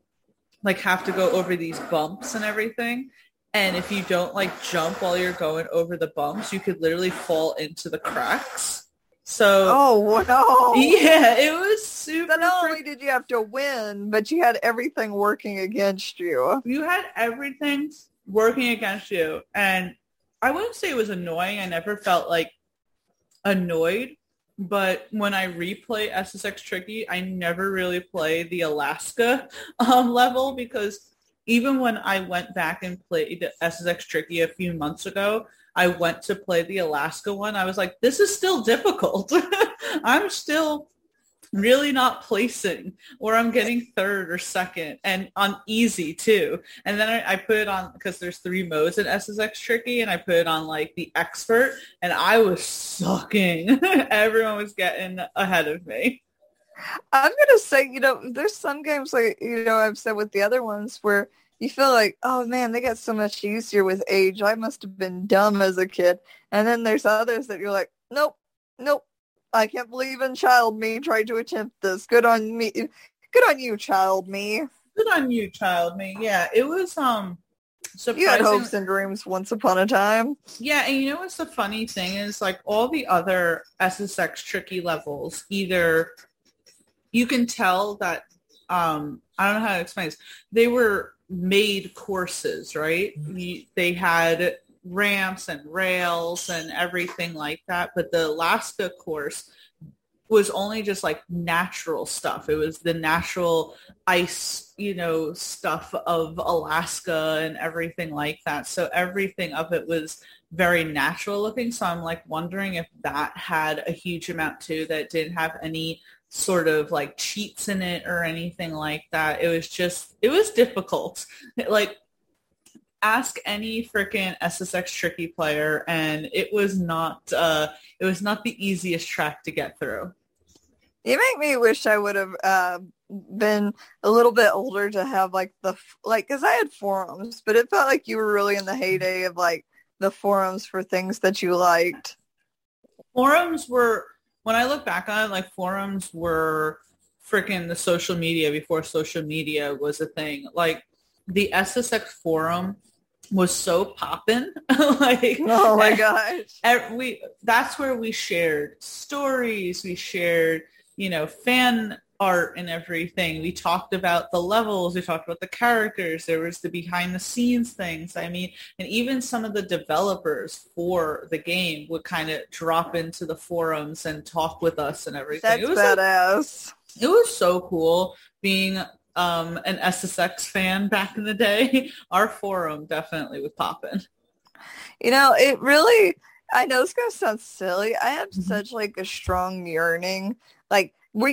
have to go over these bumps and everything. And if you don't jump while you're going over the bumps, you could literally fall into the cracks. So, oh no! Yeah, it was super. So not only did you have to win, but you had everything working against you. You had everything working against you, and I wouldn't say it was annoying. I never felt annoyed, but when I replay SSX Tricky, I never really play the Alaska level, because even when I went back and played SSX Tricky a few months ago, I went to play the Alaska one. I was like, this is still difficult. I'm still really not placing, or I'm getting third or second, and on easy too. And then I put it on, because there's 3 modes in SSX Tricky, and I put it on the expert, and I was sucking. Everyone was getting ahead of me. I'm going to say, there's some games I've said with the other ones where you feel like, oh man, they got so much easier with age. I must have been dumb as a kid. And then there's others that you're like, nope. I can't believe in child me tried to attempt this. Good on me. Good on you, child me. Good on you, child me. Yeah, it was surprising. You had hopes and dreams once upon a time. Yeah, and what's the funny thing is, all the other SSX Tricky levels, either you can tell that I don't know how to explain this. They were made courses, right? They had ramps and rails and everything like that, but the Alaska course was only just natural stuff. It was the natural ice, stuff of Alaska and everything like that. So everything of it was very natural looking. So I'm wondering if that had a huge amount too, that didn't have any sort of cheats in it or anything like that. It was difficult. Ask any freaking SSX Tricky player, and it was not the easiest track to get through. You make me wish I would have been a little bit older to have because I had forums, but it felt like you were really in the heyday of the forums for things that you liked. Forums were, when I look back on it, forums were freaking the social media before social media was a thing. The SSX forum was so poppin'. Oh my gosh. That's where we shared stories. We shared, fan art and everything. We talked about the levels. We talked about the characters. There was the behind the scenes things. I mean, and even some of the developers for the game would kind of drop into the forums and talk with us and everything. That's badass. It was so cool being an SSX fan back in the day. Our forum definitely was popping. You know, it really, I know it's going to sound silly. I have such like a strong yearning. Like,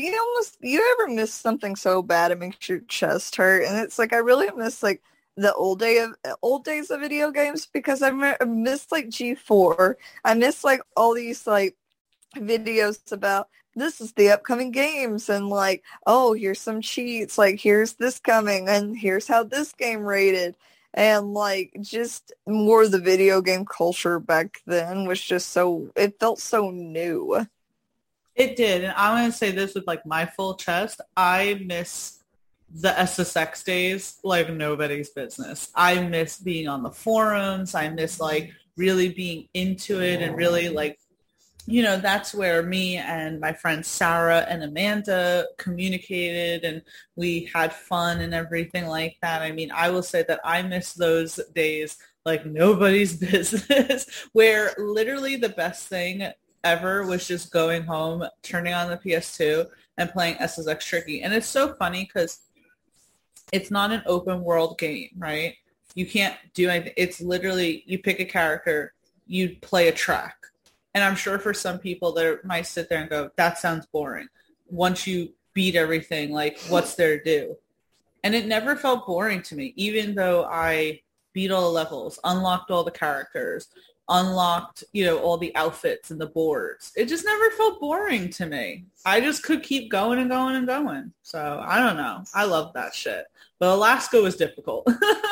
you ever miss something so bad it makes your chest hurt? And it's like, I really miss like the old days of video games, because I miss like G4. I miss like all these like videos about this is the upcoming games, and like, oh, here's some cheats, like here's this coming, and here's how this game rated. And like just more of the video game culture back then was just it felt so new. It did. And I'm going to say this with like my full chest. I miss the SSX days like nobody's business. I miss being on the forums. I miss like really being into it and really like, you know, that's where me and my friends Sarah and Amanda communicated, and we had fun and everything like that. I mean, I will say that I miss those days like nobody's business, where literally the best thing ever was just going home, turning on the PS2 and playing SSX Tricky. And it's so funny because it's not an open world game, right? You can't do anything. It's literally, you pick a character, you play a track. And I'm sure for some people they might sit there and go, that sounds boring. Once you beat everything, like what's there to do? And it never felt boring to me, even though I beat all the levels, unlocked all the characters, unlocked, you know, all the outfits and the boards. It just never felt boring to me. I just could keep going and going and going. So I don't know. I love that shit. But Alaska was difficult.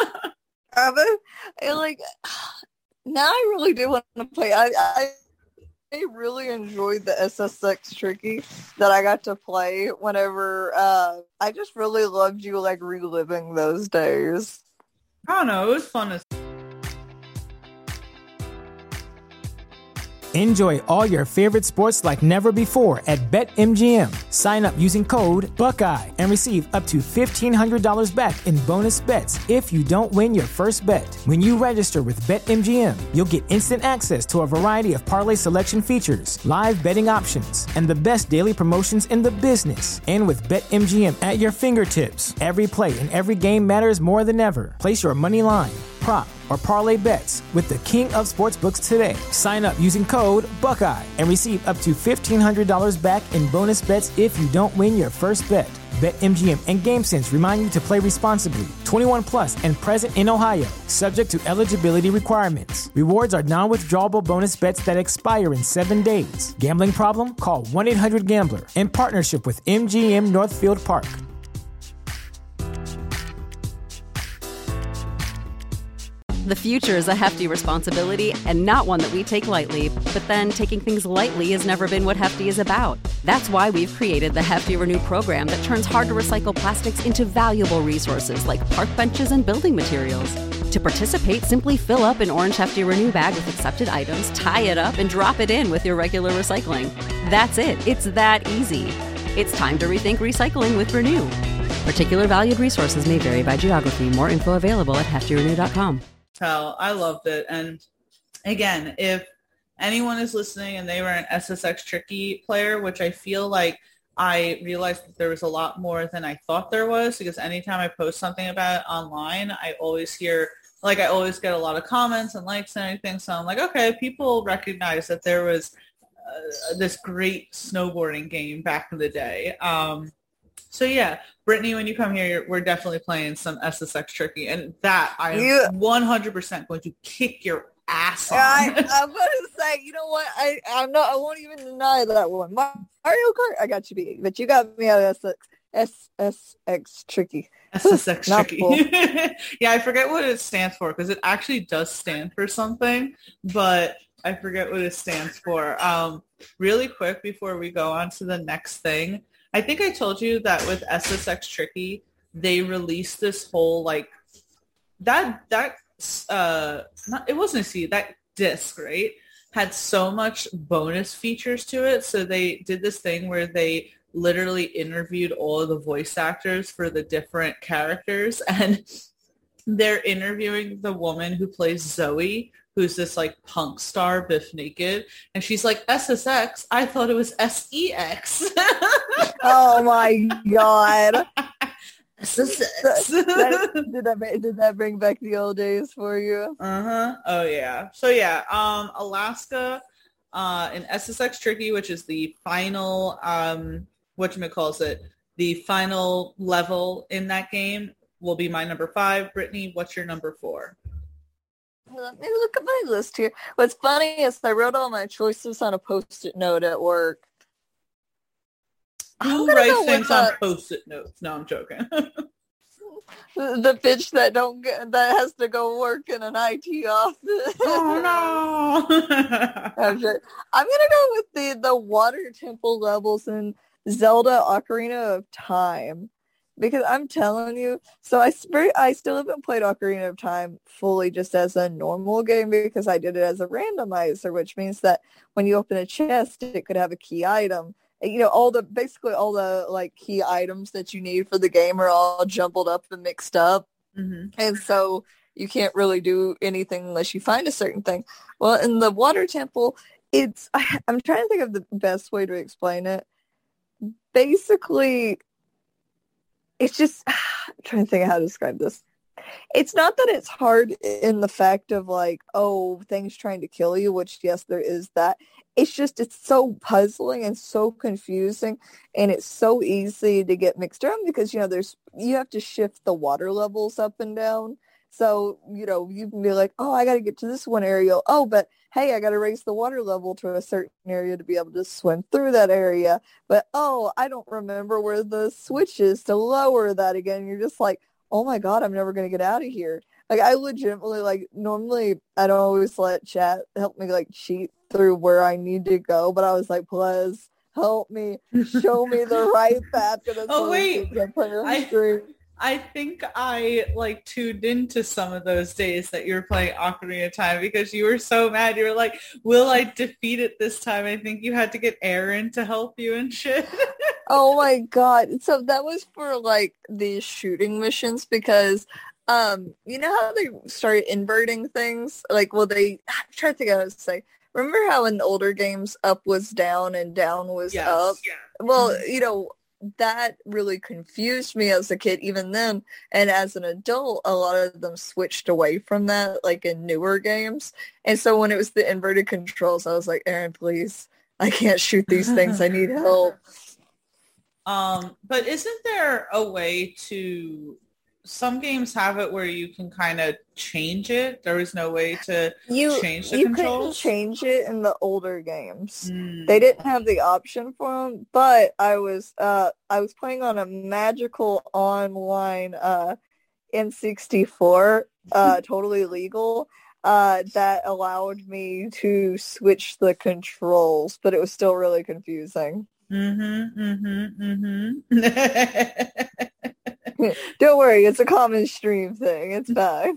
Like, now I really do want to play. I really enjoyed the SSX Tricky that I got to play whenever, I just really loved you like reliving those days. I don't know. It was fun as Enjoy all your favorite sports like never before at BetMGM. Sign up using code Buckeye and receive up to $1,500 back in bonus bets if you don't win your first bet. When you register with BetMGM, you'll get instant access to a variety of parlay selection features, live betting options, and the best daily promotions in the business. And with BetMGM at your fingertips, every play and every game matters more than ever. Place your money line, prop, or parlay bets with the king of sportsbooks today. Sign up using code Buckeye and receive up to $1,500 back in bonus bets if you don't win your first bet. BetMGM and GameSense remind you to play responsibly. 21 plus and present in Ohio, subject to eligibility requirements. Rewards are non-withdrawable bonus bets that expire in 7 days. Gambling problem? Call 1-800-GAMBLER. In partnership with MGM Northfield Park. The future is a hefty responsibility and not one that we take lightly. But then taking things lightly has never been what Hefty is about. That's why we've created the Hefty Renew program that turns hard-to-recycle plastics into valuable resources like park benches and building materials. To participate, simply fill up an orange Hefty Renew bag with accepted items, tie it up, and drop it in with your regular recycling. That's it. It's that easy. It's time to rethink recycling with Renew. Particular valued resources may vary by geography. More info available at heftyrenew.com. I loved it. And again, if anyone is listening and they were an SSX Tricky player, which I feel like I realized that there was a lot more than I thought there was, because anytime I post something about it online, I always get a lot of comments and likes and everything. So I'm like, okay, people recognize that there was this great snowboarding game back in the day. So yeah, Brittany, when you come here, we're definitely playing some SSX Tricky, and that I am 100% going to kick your ass on. I'm going to say, you know what? I won't even deny that one. Mario Kart, I got you beat, but you got me at SSX Tricky. SSX Tricky. Yeah, I forget what it stands for because it actually does stand for something, but I forget what it stands for. Really quick before we go on to the next thing. I think I told you that with SSX Tricky, they released this whole like that disc, right? Had so much bonus features to it. So they did this thing where they literally interviewed all of the voice actors for the different characters, and they're interviewing the woman who plays Zoe, who's this like punk star, Biff Naked, and she's like, SSX, I thought it was SEX. Oh my God. SSX. Did that bring back the old days for you? Uh-huh. Oh yeah. So yeah, Alaska in SSX Tricky, which is the final the final level in that game, will be my number 5. Brittany, what's your number 4? Let me look at my list here. What's funny is I wrote all my choices on a Post-it note at work. Who writes things on Post-it notes? No, I'm joking. The bitch that has to go work in an IT office. Oh no! I'm gonna go with the water temple levels in Zelda Ocarina of Time, because I'm telling you. So I still haven't played Ocarina of Time fully just as a normal game, because I did it as a randomizer, which means that when you open a chest, it could have a key item. You know, basically all the like key items that you need for the game are all jumbled up and mixed up. Mm-hmm. And so you can't really do anything unless you find a certain thing. Well, in the water temple, I'm trying to think of the best way to explain it. Basically, it's just, I'm trying to think of how to describe this. It's not that it's hard in the fact of like, oh, things trying to kill you, which yes, there is that. It's just, it's so puzzling and so confusing, and it's so easy to get mixed around because, you know, you have to shift the water levels up and down. So, you know, you can be like, oh, I got to get to this one area. Oh, but hey, I got to raise the water level to a certain area to be able to swim through that area. But, oh, I don't remember where the switch is to lower that again. You're just like, oh my God, I'm never going to get out of here. Like, I legitimately, like, normally I don't always let chat help me, like, cheat through where I need to go. But I was like, please help me, show me the right path. Oh, wait. I think I like tuned into some of those days that you were playing Ocarina of Time because you were so mad. You were like, will I defeat it this time? I think you had to get Aaron to help you and shit. Oh my God. So that was for like the shooting missions because you know how they started inverting things? Like, well, I'm trying to think of how to say. Remember how in older games up was down and down was up? Yeah. Well, you know, that really confused me as a kid even then, and as an adult a lot of them switched away from that, like in newer games. And so when it was the inverted controls, I was like, Aaron, please, I can't shoot these things, I need help. But isn't there a way to, some games have it where you can kind of change it? There was no way to change the controls? You couldn't change it in the older games. They didn't have the option for them, but I was playing on a magical online N64, totally legal, that allowed me to switch the controls, but it was still really confusing. Don't worry, it's a common stream thing. It's fine.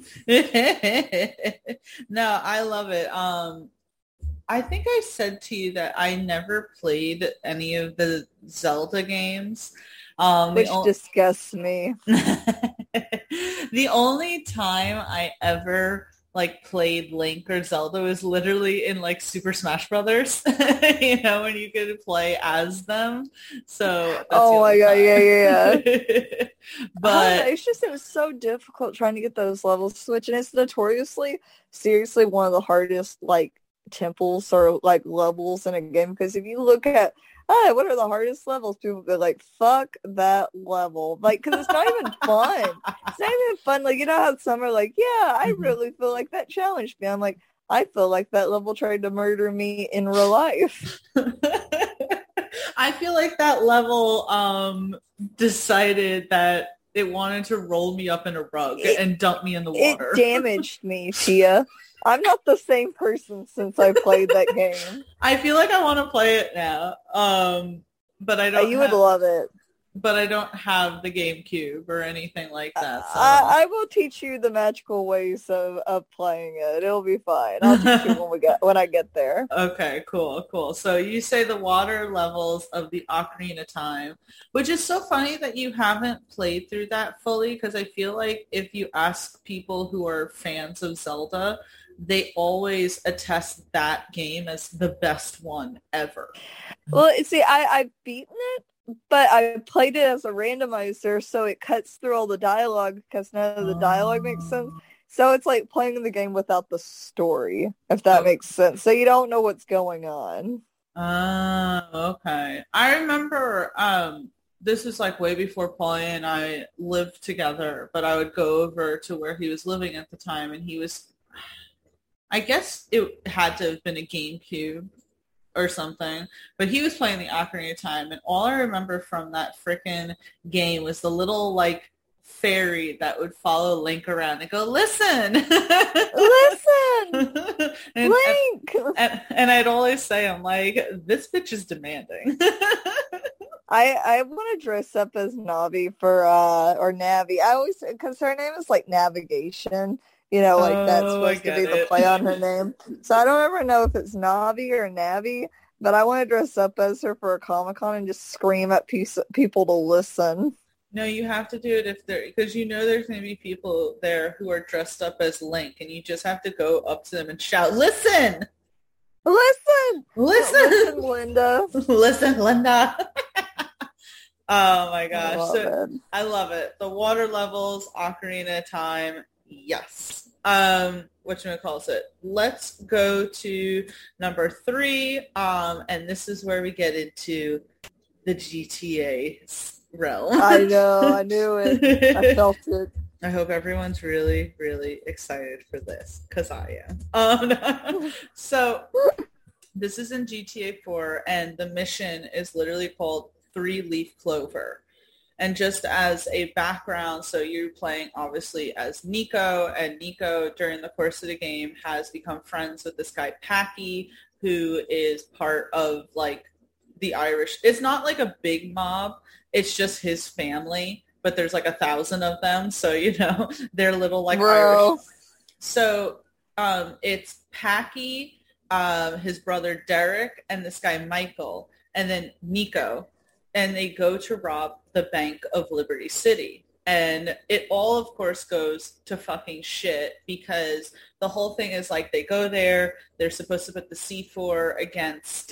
No, I love it. I think I said to you that I never played any of the Zelda games. Which disgusts me. The only time I ever like played Link or Zelda was literally in like Super Smash Brothers, you know, when you could play as them. So that's oh my God, yeah. But it was so difficult trying to get those levels to switch, and it's notoriously, seriously, one of the hardest like temples or like levels in a game, because if you look at what are the hardest levels, people go like, fuck that level, like, because it's not even fun. It's not even fun. Like, you know how some are like, yeah, I really feel like that challenged me. I'm like, I feel like that level tried to murder me in real life. I feel like that level decided that it wanted to roll me up in a rug and dump me in the water. It damaged me, Tia. I'm not the same person since I played that game. I feel like I want to play it now, but I don't. You would love it. but I don't have the GameCube or anything like that. So. I will teach you the magical ways of playing it. It'll be fine. I'll teach you when I get there. Okay, cool. So you say the water levels of the Ocarina of Time, which is so funny that you haven't played through that fully, because I feel like if you ask people who are fans of Zelda, they always attest that game as the best one ever. Well, see, I've beaten it, but I played it as a randomizer, so it cuts through all the dialogue because none of the dialogue makes sense. So it's like playing the game without the story, if that makes sense. So you don't know what's going on. Okay. I remember this was like way before Paulie and I lived together, but I would go over to where he was living at the time, and he was, I guess it had to have been a GameCube or something, but he was playing the Ocarina of Time, and all I remember from that frickin' game was the little, like, fairy that would follow Link around and go, listen! Listen! Link! And I'd always say, I'm like, this bitch is demanding. I want to dress up as Navi or Navi. I always, because her name is, like, Navigation. You know, like that's supposed to be the play on her name. So I don't ever know if it's Navi or Navi, but I want to dress up as her for a Comic-Con and just scream at people to listen. No, you have to do it because you know there's going to be people there who are dressed up as Link, and you just have to go up to them and shout, listen! Listen! Listen! Linda. Listen, Linda. Oh my gosh. I love it. The water levels, Ocarina of Time. Yes. Whatchamacallit? Let's go to number 3. And this is where we get into the GTA realm. I know. I knew it. I felt it. I hope everyone's really, really excited for this, because I am. So this is in GTA 4, and the mission is literally called 3-Leaf Clover. And just as a background, so you're playing obviously as Nico, and Nico during the course of the game has become friends with this guy Packy, who is part of like the Irish. It's not like a big mob, it's just his family, but there's like 1,000 of them, so you know they're little like Irish. So it's Packy, his brother Derek, and this guy Michael, and then Nico. And they go to rob the Bank of Liberty City. And it all, of course, goes to fucking shit, because the whole thing is like they go there, they're supposed to put the C4 against,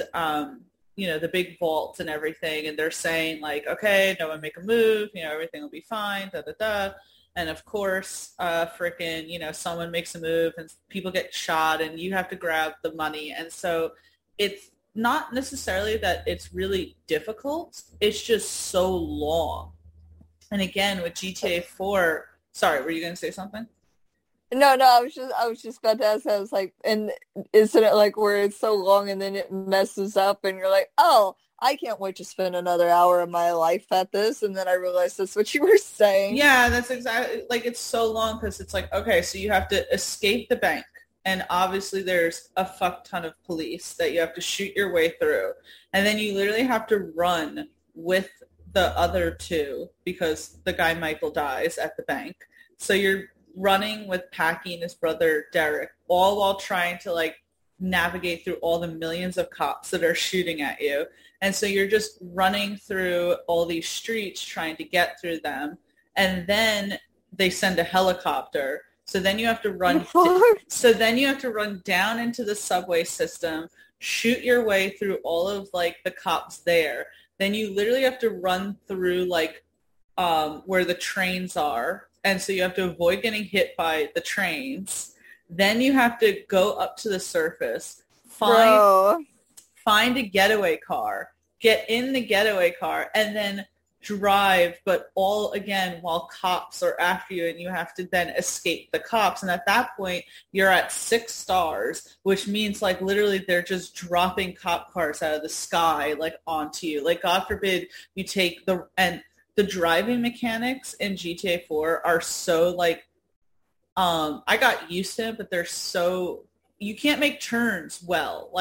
the big vaults and everything. And they're saying like, okay, no one make a move, everything will be fine, da-da-da. And of course, someone makes a move and people get shot and you have to grab the money. And so it's not necessarily that it's really difficult, it's just so long. And again, with GTA 4, sorry, were you going to say something? No, I was just about to ask, I was like, and isn't it like where it's so long and then it messes up and you're like, oh, I can't wait to spend another hour of my life at this, and then I realized that's what you were saying. Yeah, that's exactly, like, it's so long because it's like, okay, so you have to escape the bank. And obviously there's a fuck ton of police that you have to shoot your way through. And then you literally have to run with the other two because the guy Michael dies at the bank. So you're running with Packy and his brother Derek, all while trying to like navigate through all the millions of cops that are shooting at you. And so you're just running through all these streets trying to get through them. And then they send a helicopter. So then you have to run. So then you have to run down into the subway system, shoot your way through all of like the cops there. Then you literally have to run through like where the trains are, and so you have to avoid getting hit by the trains. Then you have to go up to the surface, find a getaway car, get in the getaway car, and then drive, but all again while cops are after you, and you have to then escape the cops. And at that point you're at 6 stars, which means like literally they're just dropping cop cars out of the sky like onto you. Like God forbid you take the driving mechanics in GTA 4 are so like I got used to it, but they're so, you can't make turns well. Like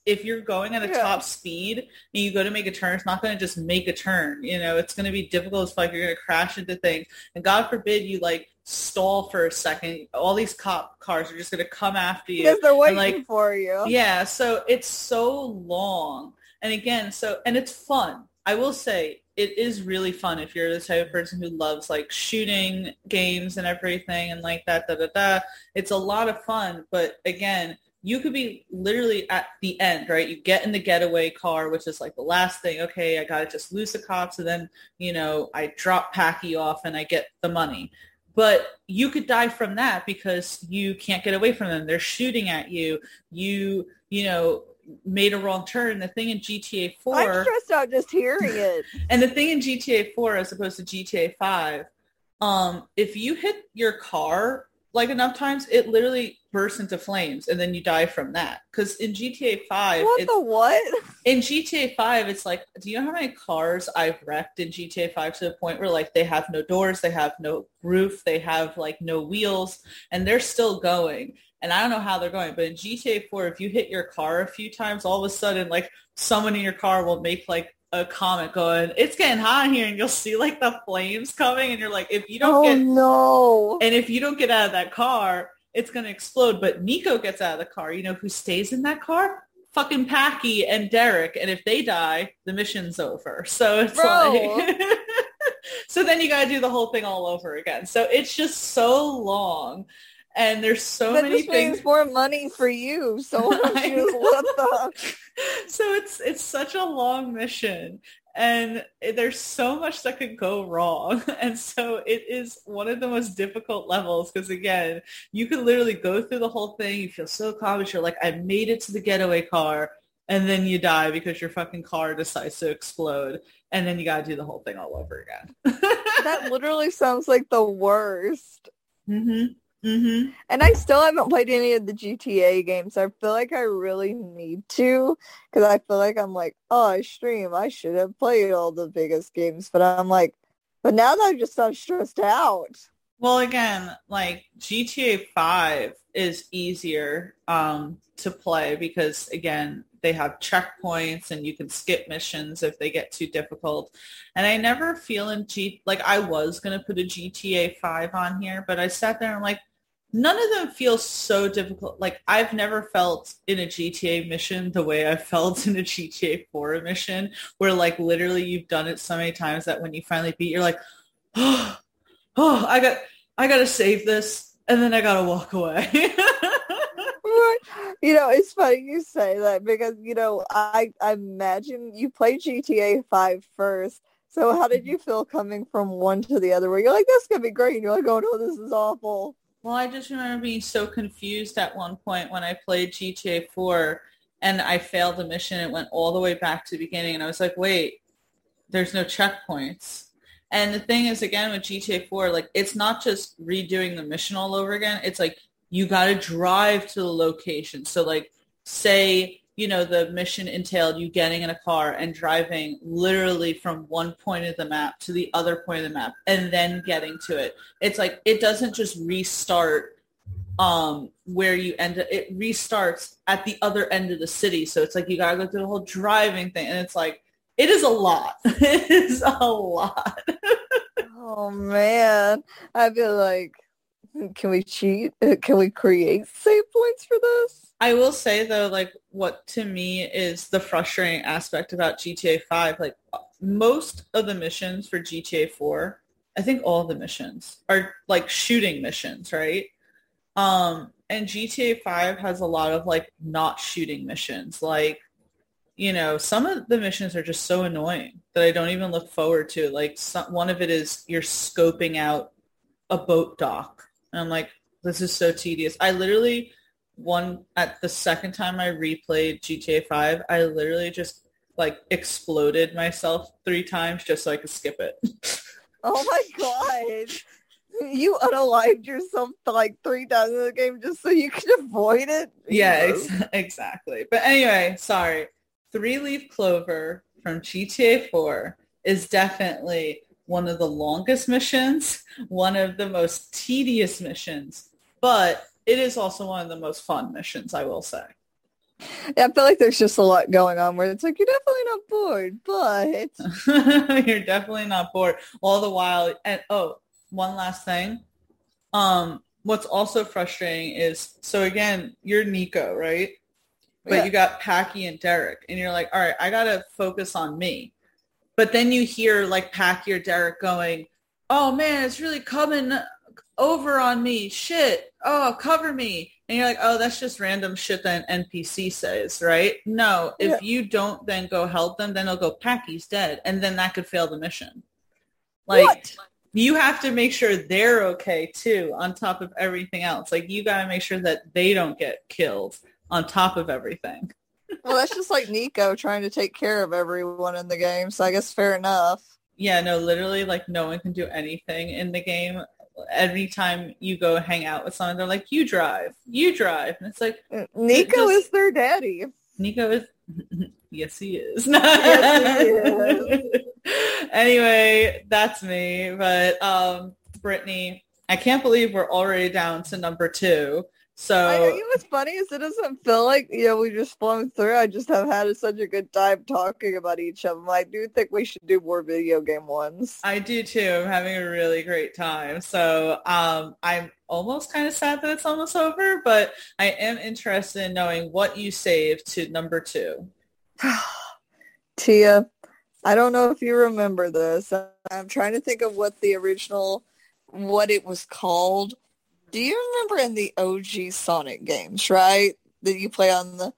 if you're going at a top speed and you go to make a turn, it's not going to just make a turn. You know, it's going to be difficult as fuck. You're going to crash into things. And God forbid you like stall for a second. All these cop cars are just going to come after you. Because they're waiting for you. Yeah. So it's so long. And again, and it's fun. I will say it is really fun if you're the type of person who loves like shooting games and everything and like that, It's a lot of fun. But again, you could be literally at the end, right? You get in the getaway car, which is like the last thing. Okay, I got to just lose the cops. And then, you know, I drop Packy off and I get the money. But you could die from that because you can't get away from them. They're shooting at you. You know, made a wrong turn. The thing in GTA 4... I'm stressed out just hearing it. And the thing in GTA 4 as opposed to GTA 5, if you hit your car like enough times, it literally bursts into flames and then you die from that. Because in GTA 5... What? In GTA 5, it's like, do you know how many cars I've wrecked in GTA 5 to the point where like they have no doors, they have no roof, they have like no wheels, and they're still going. And I don't know how they're going, but in GTA 4, if you hit your car a few times, all of a sudden, like, someone in your car will make, like, a comment going, it's getting hot in here, and you'll see, like, the flames coming, and you're like, if you don't no. And if you don't get out of that car, it's going to explode. But Nico gets out of the car. You know who stays in that car? Fucking Packy and Derek. And if they die, the mission's over. So it's like... So then you got to do the whole thing all over again. So it's just so long. And there's so many things. Means more money for you. So what the? So it's such a long mission, and there's so much that could go wrong. And so it is one of the most difficult levels because again, you could literally go through the whole thing. You feel so accomplished. You're like, I made it to the getaway car, and then you die because your fucking car decides to explode, and then you got to do the whole thing all over again. That literally sounds like the worst. Mm-hmm. Mm-hmm. And I still haven't played any of the GTA games. I feel like I really need to because I feel like I'm like, oh, I stream. I should have played all the biggest games. But I'm like, but now that I'm stressed out. Well, again, like GTA 5 is easier to play because, again, they have checkpoints and you can skip missions if they get too difficult. And I never feel I was going to put a GTA 5 on here, but I sat there and I'm like, none of them feel so difficult. Like, I've never felt in a GTA mission the way I felt in a GTA 4 mission, where, like, literally you've done it so many times that when you finally beat, you're like, oh, I got to save this, and then I got to walk away. You know, it's funny you say that because, you know, I imagine you played GTA 5 first. So how did you feel coming from one to the other where you're like, this is going to be great. And you're like, oh, no, this is awful. Well, I just remember being so confused at one point when I played GTA 4 and I failed a mission. It went all the way back to the beginning. And I was like, wait, there's no checkpoints. And the thing is, again, with GTA 4, like, it's not just redoing the mission all over again. It's like you got to drive to the location. So, like, say, you know, the mission entailed you getting in a car and driving literally from one point of the map to the other point of the map and then getting to it. It's like, it doesn't just restart where you end up. It restarts at the other end of the city. So it's like, you got to go through the whole driving thing. And it's like, it is a lot. It is a lot. Oh, man. I feel like, can we cheat? Can we create save points for this? I will say, though, like, what to me is the frustrating aspect about GTA 5, like, most of the missions for GTA 4, I think all the missions are, like, shooting missions, right? And GTA 5 has a lot of, like, not shooting missions. Like, you know, some of the missions are just so annoying that I don't even look forward to. Like, one of it is you're scoping out a boat dock. And I'm like, this is so tedious. I literally... at the second time I replayed GTA 5, I literally just like exploded myself 3 times just so I could skip it. Oh my god. You unalived yourself like 3 times in the game just so you could avoid it? Yeah, exactly. But anyway, sorry. 3-Leaf Clover from GTA 4 is definitely one of the longest missions, one of the most tedious missions, but it is also one of the most fun missions, I will say. Yeah, I feel like there's just a lot going on where it's like, you're definitely not bored, but You're definitely not bored. All the while, and one last thing. What's also frustrating is, so again, you're Nico, right? But yeah. you got Packy and Derek, and you're like, all right, I gotta focus on me. But then you hear like Packy or Derek going, oh man, it's really coming over on me. Shit. Oh, cover me. And you're like, oh, that's just random shit that an NPC says, right? No, Yeah. if you don't then go help them, then they'll go, Packy's dead. And then that could fail the mission. Like, What? you have to make sure they're okay too, on top of everything else. Like, you got to make sure that they don't get killed on top of everything. Well, that's just like Nico trying to take care of everyone in the game, so I guess fair enough. Yeah, no, literally, like, no one can do anything in the game. Anytime you go hang out with someone, they're like, you drive. And it's like, Nico is their daddy. Nico is, yes, he is. Yes, he is. Anyway, that's me. But Brittany, I can't believe we're already down to number 2. So I know, you know what's funny is it doesn't feel like, we just flown through. I just have had such a good time talking about each of them. I do think we should do more video game ones. I do too. I'm having a really great time. So I'm almost kind of sad that it's almost over, but I am interested in knowing what you saved to number 2. Tia, I don't know if you remember this. I'm trying to think of what it was called. Do you remember in the OG Sonic games, right? That you play on the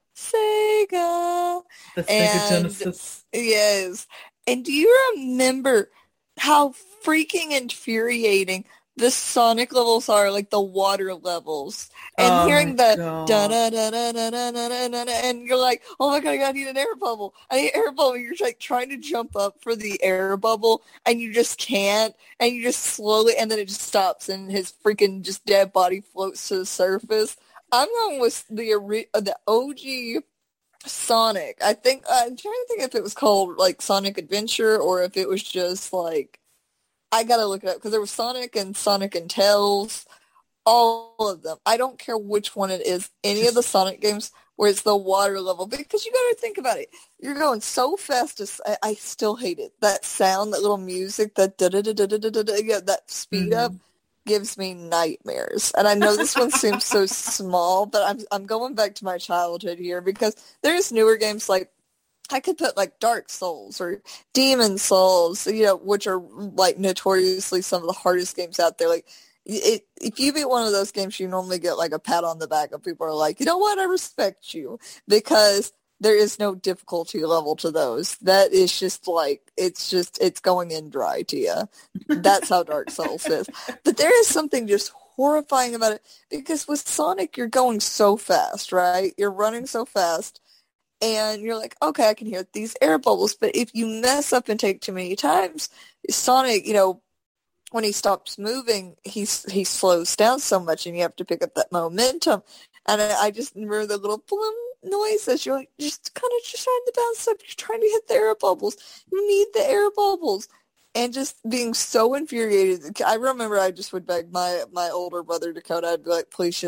Sega? The Sega Genesis. Yes. And do you remember how freaking infuriating the Sonic levels are, like the water levels? And hearing the da-da-da-da-da-da-da-da, and you're like, oh my god, I need an air bubble. I need an air bubble. You're like trying to jump up for the air bubble, and you just can't, and you just slowly, and then it just stops, and his freaking just dead body floats to the surface. I'm going with the OG Sonic. I'm trying to think if it was called like Sonic Adventure or if it was just like, I gotta look it up because there was Sonic and Tails. All of them. I don't care which one it is. Any of the Sonic games where it's the water level. Because you got to think about it. You're going so fast. I still hate it. That sound, that little music, that da-da-da-da-da-da-da, that speed up gives me nightmares. And I know this one seems so small, but I'm going back to my childhood here because there's newer games like, I could put like Dark Souls or Demon Souls, which are like notoriously some of the hardest games out there. Like, if you beat one of those games, you normally get like a pat on the back and people are like, you know what, I respect you, because there is no difficulty level to those. That is just like, it's going in dry to you. That's how Dark Souls is. But there is something just horrifying about it because with Sonic, you're going so fast, right? You're running so fast. And you're like, okay, I can hear these air bubbles. But if you mess up and take too many times, Sonic, when he stops moving, he slows down so much, and you have to pick up that momentum. And I just remember the little bloom noise as you're like, just kind of just trying to bounce up. You're trying to hit the air bubbles. You need the air bubbles. And just being so infuriated. I remember I just would beg my older brother, Dakota, I'd be like,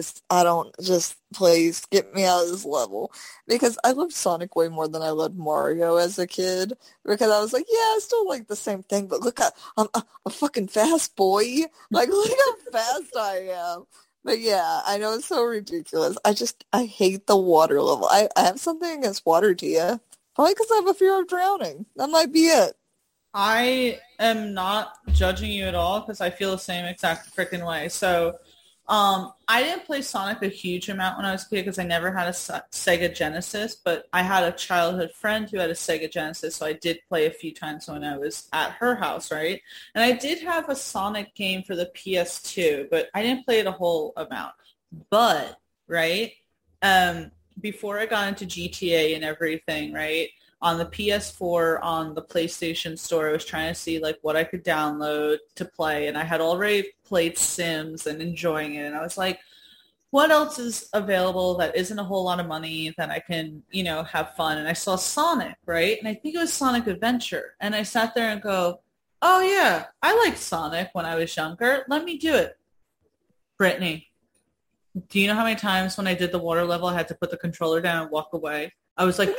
please get me out of this level. Because I loved Sonic way more than I loved Mario as a kid. Because I was like, yeah, I still like the same thing, but look, I'm a fucking fast boy. Like, look how fast I am. But yeah, I know it's so ridiculous. I hate the water level. I have something against water, Tia. Probably because I have a fear of drowning. That might be it. I am not judging you at all because I feel the same exact freaking way. So I didn't play Sonic a huge amount when I was a kid because I never had a Sega Genesis, but I had a childhood friend who had a Sega Genesis, so I did play a few times when I was at her house, right? And I did have a Sonic game for the PS2, but I didn't play it a whole amount. But, right, before I got into GTA and everything, right, on the PS4, on the PlayStation Store, I was trying to see like what I could download to play, and I had already played Sims and enjoying it, and I was like, what else is available that isn't a whole lot of money that I can, have fun? And I saw Sonic, right? And I think it was Sonic Adventure, and I sat there and go, oh yeah, I liked Sonic when I was younger. Let me do it. Brittany, Do you know how many times when I did the water level, I had to put the controller down and walk away? I was like,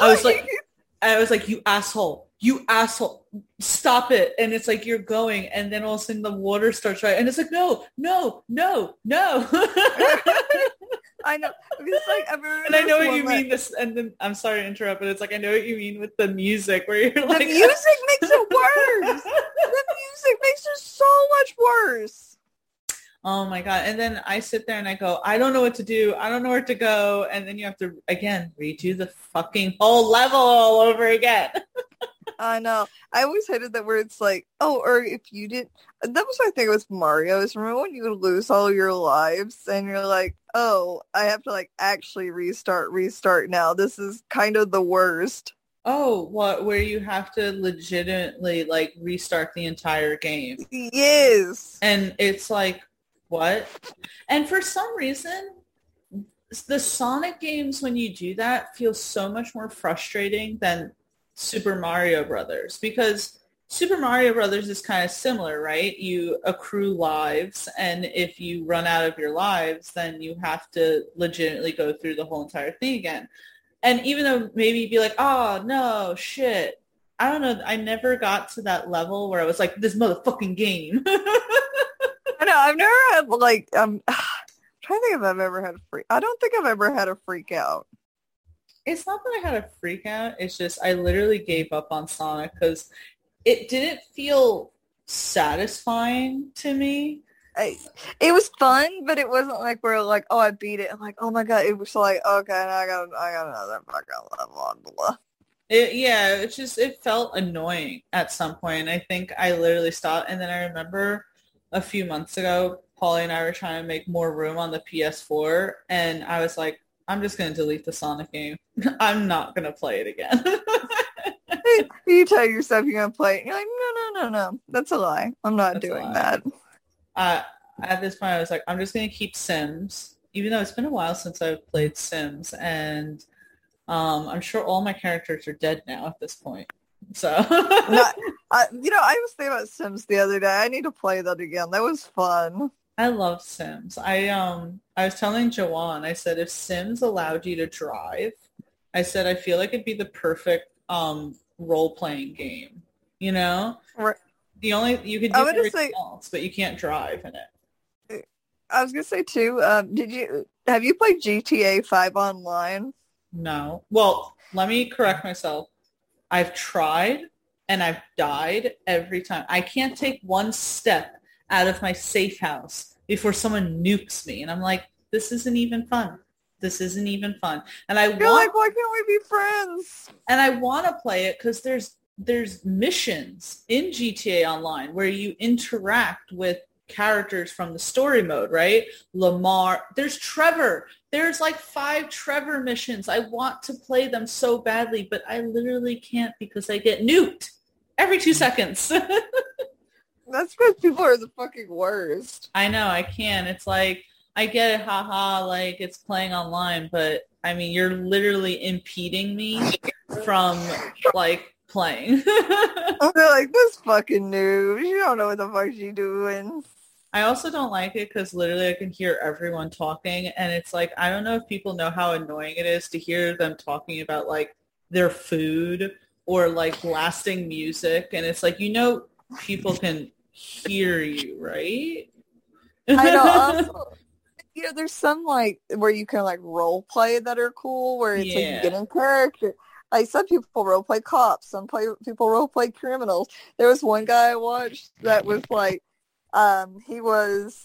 you asshole, stop it. And it's like, you're going. And then all of a sudden the water starts right. And it's like, no. I know. It's like, and I know what you mean. This, and then I'm sorry to interrupt, but it's like, I know what you mean with the music where you're like, the music makes it worse. The music makes it so much worse. Oh my God. And then I sit there and I go, I don't know what to do. I don't know where to go. And then you have to, again, redo the fucking whole level all over again. I know. I always hated that where it's like, oh, or if you did, that was my thing with Mario, is remember when you would lose all your lives and you're like, oh, I have to like actually restart now. This is kind of the worst. Oh, what, where you have to legitimately like restart the entire game. Yes. And it's like, what? And for some reason, the Sonic games, when you do that, feel so much more frustrating than Super Mario Brothers, because Super Mario Brothers is kind of similar, right? You accrue lives, and if you run out of your lives, then you have to legitimately go through the whole entire thing again. And even though maybe you'd be like, oh, no, shit. I don't know. I never got to that level where I was like, this motherfucking game. I know. I've never had like, I'm trying to think if I've ever had a freak. I don't think I've ever had a freak out. It's not that I had a freak out. It's just I literally gave up on Sonic because it didn't feel satisfying to me. It was fun, but it wasn't like we're like, oh, I beat it. I'm like, oh my God. It was like, okay, now I got another fucking level on blah. It felt annoying at some point. I think I literally stopped. And then I remember a few months ago, Paulie and I were trying to make more room on the PS4. And I was like, I'm just going to delete the Sonic game. I'm not going to play it again. You tell yourself you're going to play it. You're like, no. That's a lie. I'm not doing that. At this point, I was like, I'm just going to keep Sims, even though it's been a while since I've played Sims. And I'm sure all my characters are dead now at this point. So, I was thinking about Sims the other day. I need to play that again. That was fun. I love Sims. I was telling Joanne, I said, if Sims allowed you to drive, I said, I feel like it'd be the perfect role-playing game. You know? Right. You could do everything else, but you can't drive in it. I was gonna say too. Have you played GTA 5 online? No. Well, let me correct myself. I've tried and I've died every time. I can't take one step out of my safe house before someone nukes me, and I'm like, this isn't even fun. And I You're like, why can't we be friends? And I want to play it because there's missions in GTA Online where you interact with characters from the story mode, right? Lamar, there's Trevor. There's like 5 Trevor missions. I want to play them so badly, but I literally can't because I get nuked every 2 seconds. That's because people are the fucking worst. I know, I can. It's like, I get it, haha, like it's playing online, but I mean, you're literally impeding me from like playing. I'm like, this fucking noob. You don't know what the fuck she's doing. I also don't like it because literally I can hear everyone talking, and it's like, I don't know if people know how annoying it is to hear them talking about like their food or like blasting music, and it's like, people can hear you, right? I know. Also, there's some like where you can like role play that are cool, where it's like you get in character. Like some people role play cops, people role play criminals. There was one guy I watched that was like, he was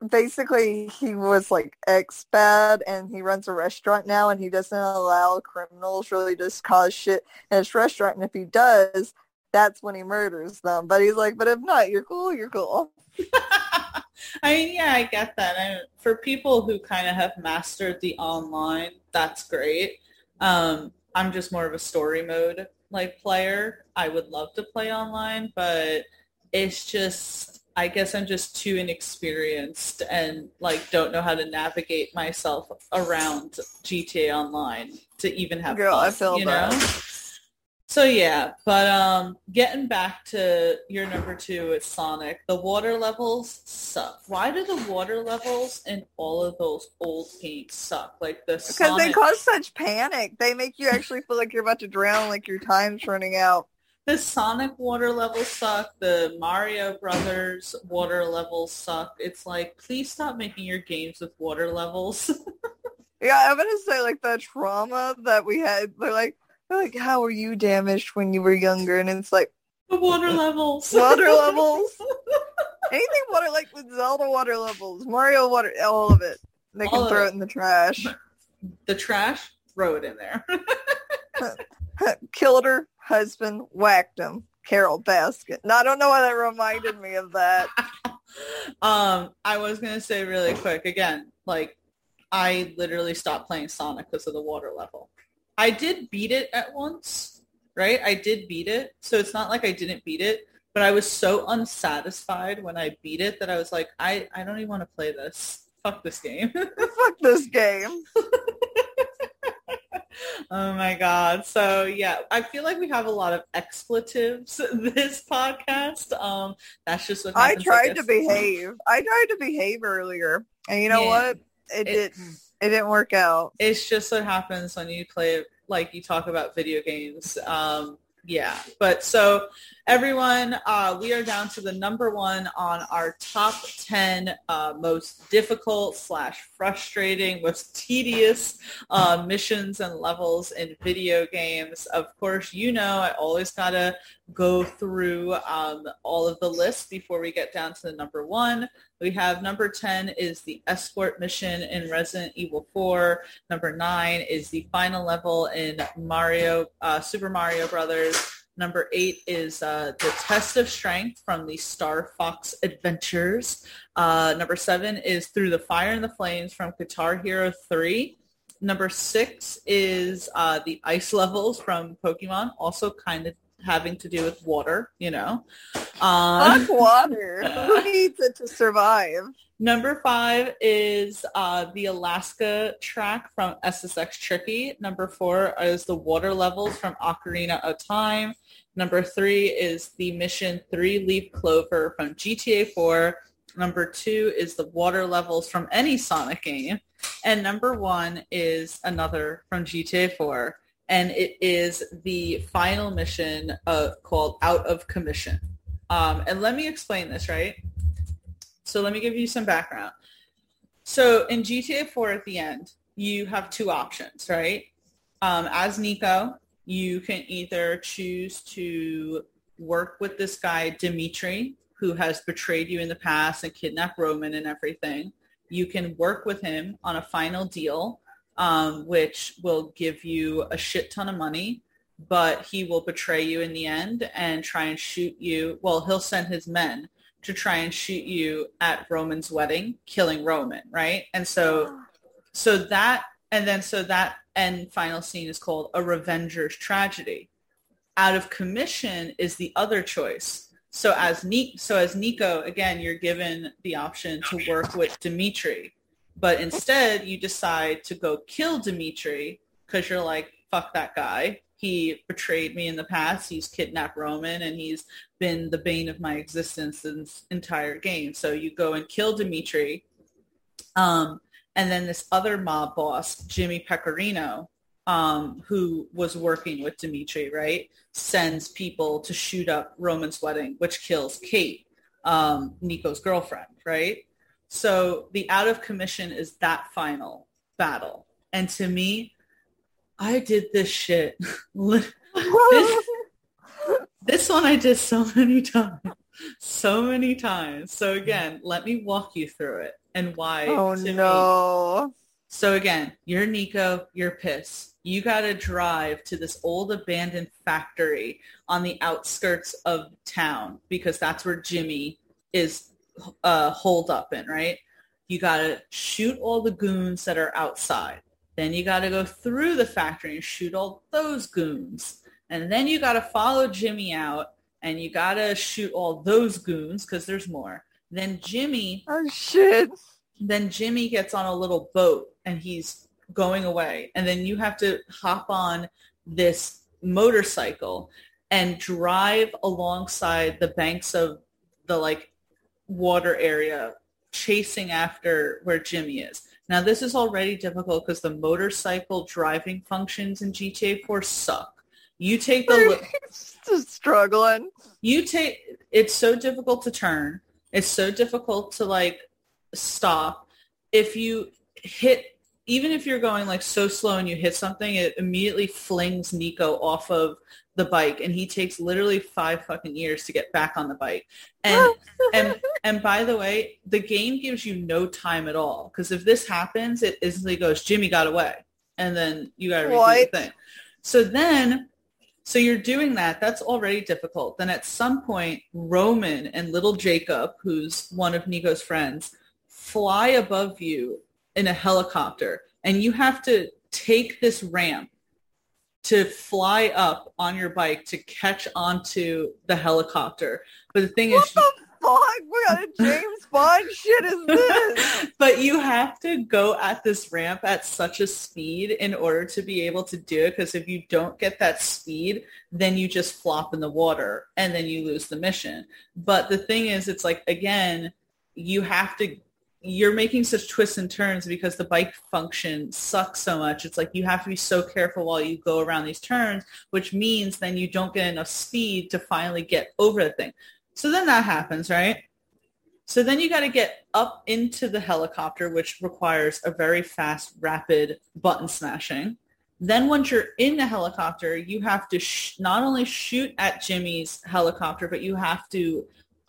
like ex-bad, and he runs a restaurant now, and he doesn't allow criminals really just cause shit in his restaurant, and if he does, that's when he murders them. But he's like, but if not, you're cool. I mean, yeah, I get that. For people who kind of have mastered the online, that's great. I'm just more of a story mode like player. I would love to play online, but it's just, I guess I'm just too inexperienced and like don't know how to navigate myself around GTA Online to even have Girl, fun, I feel that. So yeah, but getting back to your number 2 with Sonic, the water levels suck. Why do the water levels in all of those old games suck? Like the Because Sonic, they cause such panic. They make you actually feel like you're about to drown, like your time's running out. the Sonic water levels suck. The Mario Brothers water levels suck. It's like, please stop making your games with water levels. Yeah, I'm gonna say like the trauma that we had. They're like, how were you damaged when you were younger? And it's like The water levels. water levels. Anything water, like with Zelda water levels, Mario water, all of it. They All can of throw it. it in the trash. The trash, throw it in there. Killed her husband, whacked him. Carol Baskin. Now, I don't know why that reminded me of that. I was gonna say really quick again, like I literally stopped playing Sonic because of the water level. I did beat it at once, right? I did beat it, so it's not like I didn't beat it, but I was so unsatisfied when I beat it that I was like, I don't even want to play this. Fuck this game. Fuck this game. Oh my God. So yeah, I feel like we have a lot of expletives this podcast. That's just what I happens, tried to guess. behave. I tried to behave earlier. And you know Yeah. what? It didn't. It didn't work out. It's just what happens when you play, like you talk about video games. Yeah. But so everyone, we are down to the number 1 on our top 10 most difficult / frustrating, most tedious missions and levels in video games. Of course, I always got to go through all of the lists before we get down to the number 1. We have number 10 is the escort mission in Resident Evil 4. Number 9 is the final level in Super Mario Brothers. Number 8 is the Test of Strength from the Star Fox Adventures. Number 7 is Through the Fire and the Flames from Guitar Hero 3. Number 6 is the ice levels from Pokemon, also kind of having to do with water, Fuck water. Who needs it to survive? Number 5 is the Alaska track from SSX Tricky. Number 4 is the water levels from Ocarina of Time. Number 3 is the mission 3-Leaf Clover from GTA 4. Number 2 is the water levels from any Sonic game. And number 1 is another from GTA 4. And it is the final mission called Out of Commission. And let me explain this, right? So let me give you some background. So in GTA 4 at the end, you have 2 options, right? As Nico, you can either choose to work with this guy, Dimitri, who has betrayed you in the past and kidnapped Roman and everything. You can work with him on a final deal, which will give you a shit ton of money, but he will betray you in the end and try and shoot you. Well, he'll send his men to try and shoot you at Roman's wedding, killing Roman, right? And so that end final scene is called A Revenger's Tragedy. Out of Commission is the other choice. So as Nico, again, you're given the option to work with Dimitri, but instead you decide to go kill Dimitri because you're like, fuck that guy. He betrayed me in the past. He's kidnapped Roman, and he's been the bane of my existence this entire game. So you go and kill Dimitri. And then this other mob boss, Jimmy Pecorino, who was working with Dimitri, right, sends people to shoot up Roman's wedding, which kills Kate, Nico's girlfriend, right? So the Out of Commission is that final battle. And to me, I did this shit. This one I did so many times. So again, let me walk you through it and why. Oh no. So again, you're Nico, you're pissed. You got to drive to this old abandoned factory on the outskirts of town because that's where Jimmy is holed up in, right? You got to shoot all the goons that are outside. Then you got to go through the factory and shoot all those goons. And then you got to follow Jimmy out and you got to shoot all those goons because there's more. Then Jimmy... Oh, shit. Then Jimmy gets on a little boat and he's going away. And then you have to hop on this motorcycle and drive alongside the banks of the like water area, chasing after where Jimmy is. Now, this is already difficult because the motorcycle driving functions in GTA 4 suck. You take the... Just struggling. It's so difficult to turn. It's so difficult to, like, stop. If you hit... Even if you're going, like, so slow and you hit something, it immediately flings Nico off of the bike, and he takes literally 5 fucking years to get back on the bike. And by the way, the game gives you no time at all, because if this happens, it instantly goes, Jimmy got away, and then you got to redo the thing. So you're doing that. That's already difficult. Then at some point, Roman and little Jacob, who's one of Nico's friends, fly above you in a helicopter, and you have to take this ramp to fly up on your bike to catch onto the helicopter. But the thing is... What the fuck? What kind of James Bond shit is this? But you have to go at this ramp at such a speed in order to be able to do it, because if you don't get that speed, then you just flop in the water, and then you lose the mission. But the thing is, it's like, again, you're making such twists and turns because the bike function sucks so much. It's like you have to be so careful while you go around these turns, which means then you don't get enough speed to finally get over the thing. So then that happens, right? So then you got to get up into the helicopter, which requires a very fast, rapid button smashing. Then once you're in the helicopter, you have to not only shoot at Jimmy's helicopter, but you have to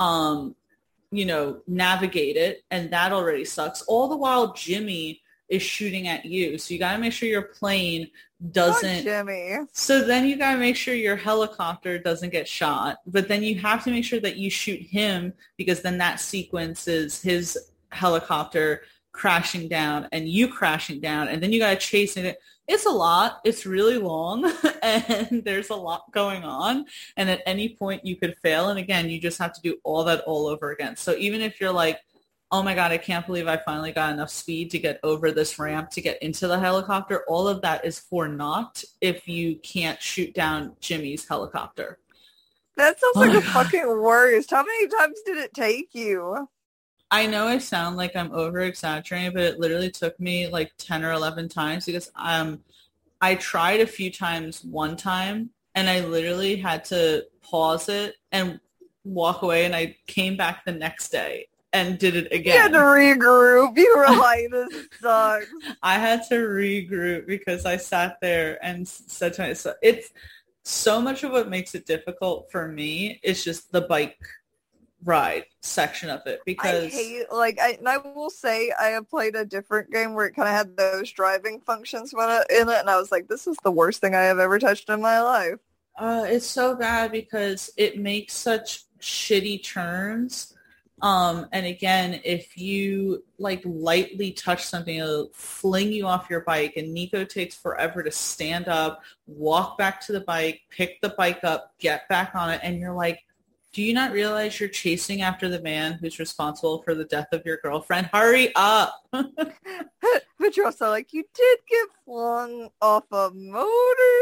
navigate it, and that already sucks. All the while Jimmy is shooting at you. So you got to make sure your plane doesn't... Jimmy. So then you got to make sure your helicopter doesn't get shot. But then you have to make sure that you shoot him, because then that sequence is his helicopter crashing down and you crashing down. And then you got to chase it. It's a lot. It's really long, and there's a lot going on. And at any point you could fail. And again, you just have to do all that all over again. So even if you're like, oh my God, I can't believe I finally got enough speed to get over this ramp to get into the helicopter, all of that is for naught if you can't shoot down Jimmy's helicopter. That sounds like the fucking worst. How many times did it take you? I know I sound like I'm over-exaggerating, but it literally took me like 10 or 11 times, because I tried a few times one time, and I literally had to pause it and walk away, and I came back the next day and did it again. You had to regroup. You were like, this sucks. I had to regroup because I sat there and said to myself, it's so much of what makes it difficult for me is just the bike ride section of it, because I hate, and I will say I have played a different game where it kind of had those driving functions in it, and I was like, this is the worst thing I have ever touched in my life. It's so bad because it makes such shitty turns. And again, if you like lightly touch something, it'll fling you off your bike, and Nico takes forever to stand up, walk back to the bike, pick the bike up, get back on it, and you're like, do you not realize you're chasing after the man who's responsible for the death of your girlfriend? Hurry up! But you're also like, you did get flung off a motorcycle,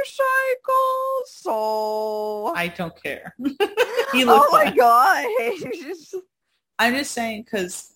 so... I don't care. Oh my God! I'm just saying, because,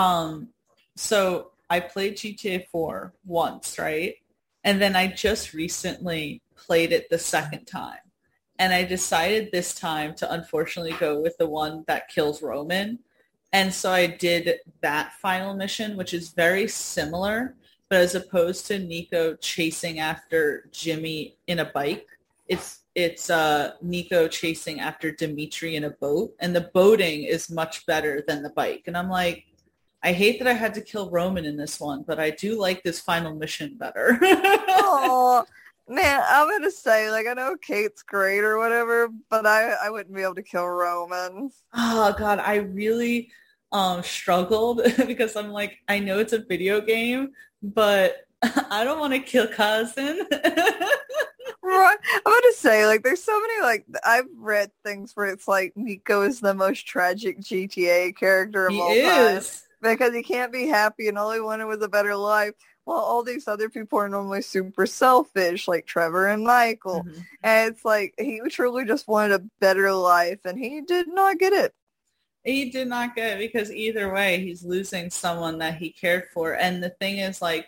so I played GTA 4 once, right? And then I just recently played it the second time. And I decided this time to unfortunately go with the one that kills Roman. And so I did that final mission, which is very similar, but as opposed to Nico chasing after Jimmy in a bike, it's Nico chasing after Dimitri in a boat. And the boating is much better than the bike. And I'm like, I hate that I had to kill Roman in this one, but I do like this final mission better. Oh. Man, I'm going to say, I know Kate's great or whatever, but I wouldn't be able to kill Roman. Oh, God, I really struggled because I'm like, I know it's a video game, but I don't want to kill Cousin. Right. I'm going to say, there's so many, I've read things where it's like Nico is the most tragic GTA character of all time. Because he can't be happy and all he wanted was a better life. while all these other people are normally super selfish, like Trevor and Michael. Mm-hmm. And it's like, he truly just wanted a better life, and he did not get it. He did not get it, because either way, he's losing someone that he cared for. And the thing is, like,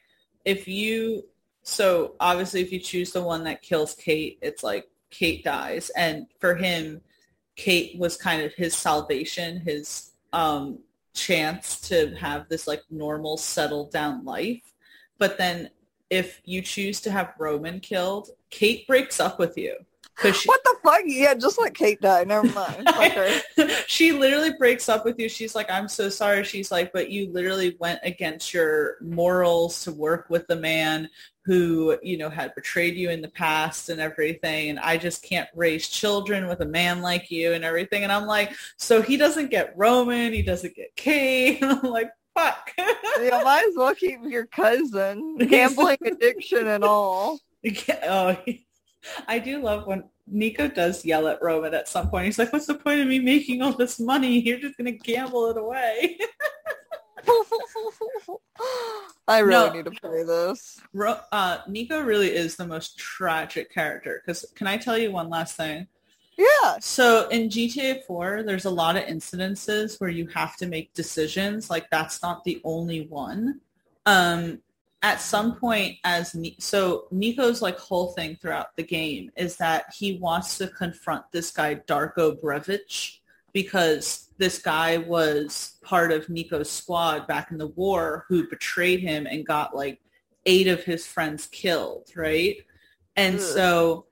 so obviously if you choose the one that kills Kate, it's like Kate dies. And for him, Kate was kind of his salvation, his chance to have this like normal, settled down life. But then if you choose to have Roman killed, Kate breaks up with you. What the fuck? Yeah, just let Kate die. Never mind. Okay. She literally breaks up with you. She's like, I'm so sorry. She's like, but you literally went against your morals to work with the man who, you know, had betrayed you in the past and everything. And I just can't raise children with a man like you and everything. And I'm like, so he doesn't get Roman. He doesn't get Kate. And I'm like, fuck. You might as well keep your cousin. Gambling addiction and all. Oh, I do love when Nico does yell at Roman at some point. He's like, what's the point of me making all this money? You're just going to gamble it away. I really need to play this. Nico really is the most tragic character. Because can I tell you one last thing? Yeah. So in GTA 4, there's a lot of incidences where you have to make decisions. Like, that's not the only one. At some point, so Nico's like whole thing throughout the game is that he wants to confront this guy Darko Brevic, because this guy was part of Nico's squad back in the war who betrayed him and got like 8 of his friends killed, right? And so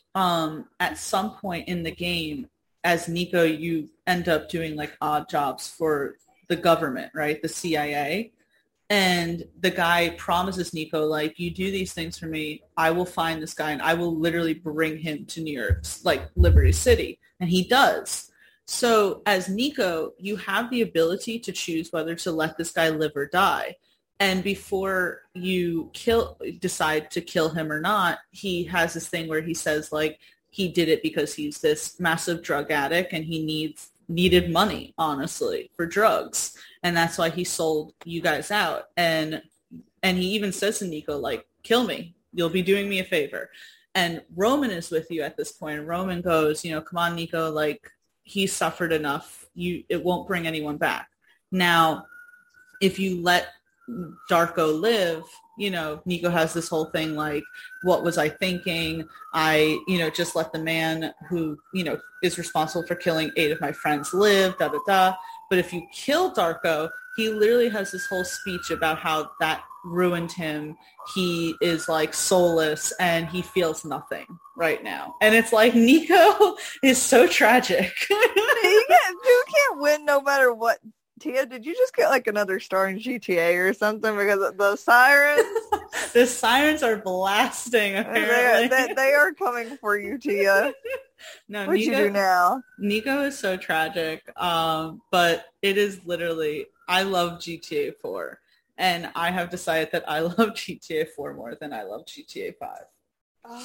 at some point in the game, as Nico, you end up doing like odd jobs for the government, right? The CIA. And the guy promises Nico, like, you do these things for me, I will find this guy and I will literally bring him to New York, like Liberty City. And he does. So as Nico, you have the ability to choose whether to let this guy live or die. And before you decide to kill him or not, he has this thing where he says, like, he did it because he's this massive drug addict and he needed money, honestly, for drugs. And that's why he sold you guys out. And he even says to Nico, like, kill me. You'll be doing me a favor. And Roman is with you at this point. And Roman goes, you know, come on, Nico, like, he's suffered enough. It won't bring anyone back. Now, if you let Darko live, you know, Nico has this whole thing like, what was I thinking? I, you know, just let the man who, you know, is responsible for killing 8 of my friends live, da, da, da. But if you kill Darko, he literally has this whole speech about how that ruined him. He is like soulless and he feels nothing right now. And it's like, Nico is so tragic. You can't win no matter what. Tia, did you just get like another star in GTA or something because of the sirens? The sirens are blasting, apparently. They are coming for you, Tia. No, What'd you do now? Nico is so tragic, but it is literally, I love GTA 4, and I have decided that I love GTA 4 more than I love GTA 5.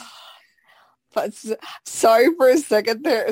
But sorry for a second there.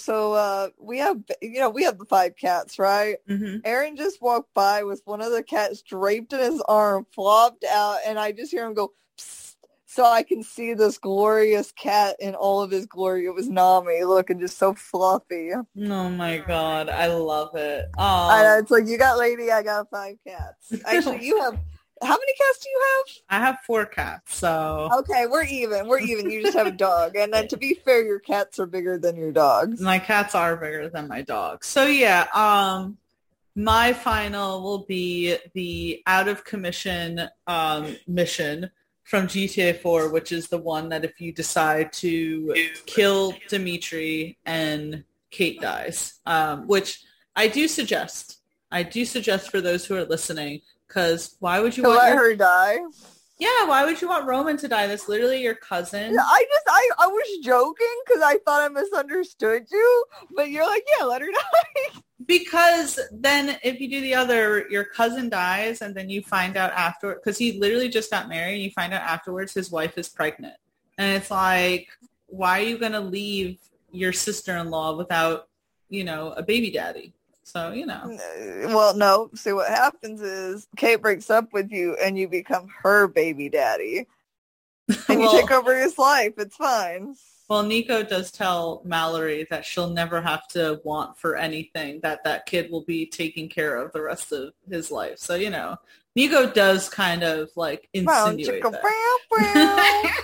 So we have the 5 cats, right? Mm-hmm. Aaron just walked by with one of the cats draped in his arm, flopped out, and I just hear him go, psst, so I can see this glorious cat in all of his glory. It was Nami, looking just so fluffy. Oh my god, I love it. I know, it's like, you got Lady, I got 5 cats. Actually, you have... How many cats do you have? I have 4 cats, so... Okay, we're even. You just have a dog. And then to be fair, your cats are bigger than your dogs. My cats are bigger than my dogs. So yeah, my final will be the out of commission mission from GTA 4, which is the one that if you decide to kill Dimitri and Kate dies, which I do suggest for those who are listening. Because why would you want let her die? Yeah, why would you want Roman to die? That's literally your cousin. I was joking because I thought I misunderstood you, but you're like, yeah, let her die. Because then if you do the other, your cousin dies, and then you find out afterward, because he literally just got married, and you find out afterwards his wife is pregnant. And it's like, why are you going to leave your sister-in-law without, you know, a baby daddy? So, you know. Well, no. See, what happens is Kate breaks up with you and you become her baby daddy. And you take over his life. It's fine. Well, Nico does tell Mallory that she'll never have to want for anything, that kid will be taken care of the rest of his life. So, you know, Nico does kind of like insinuate that.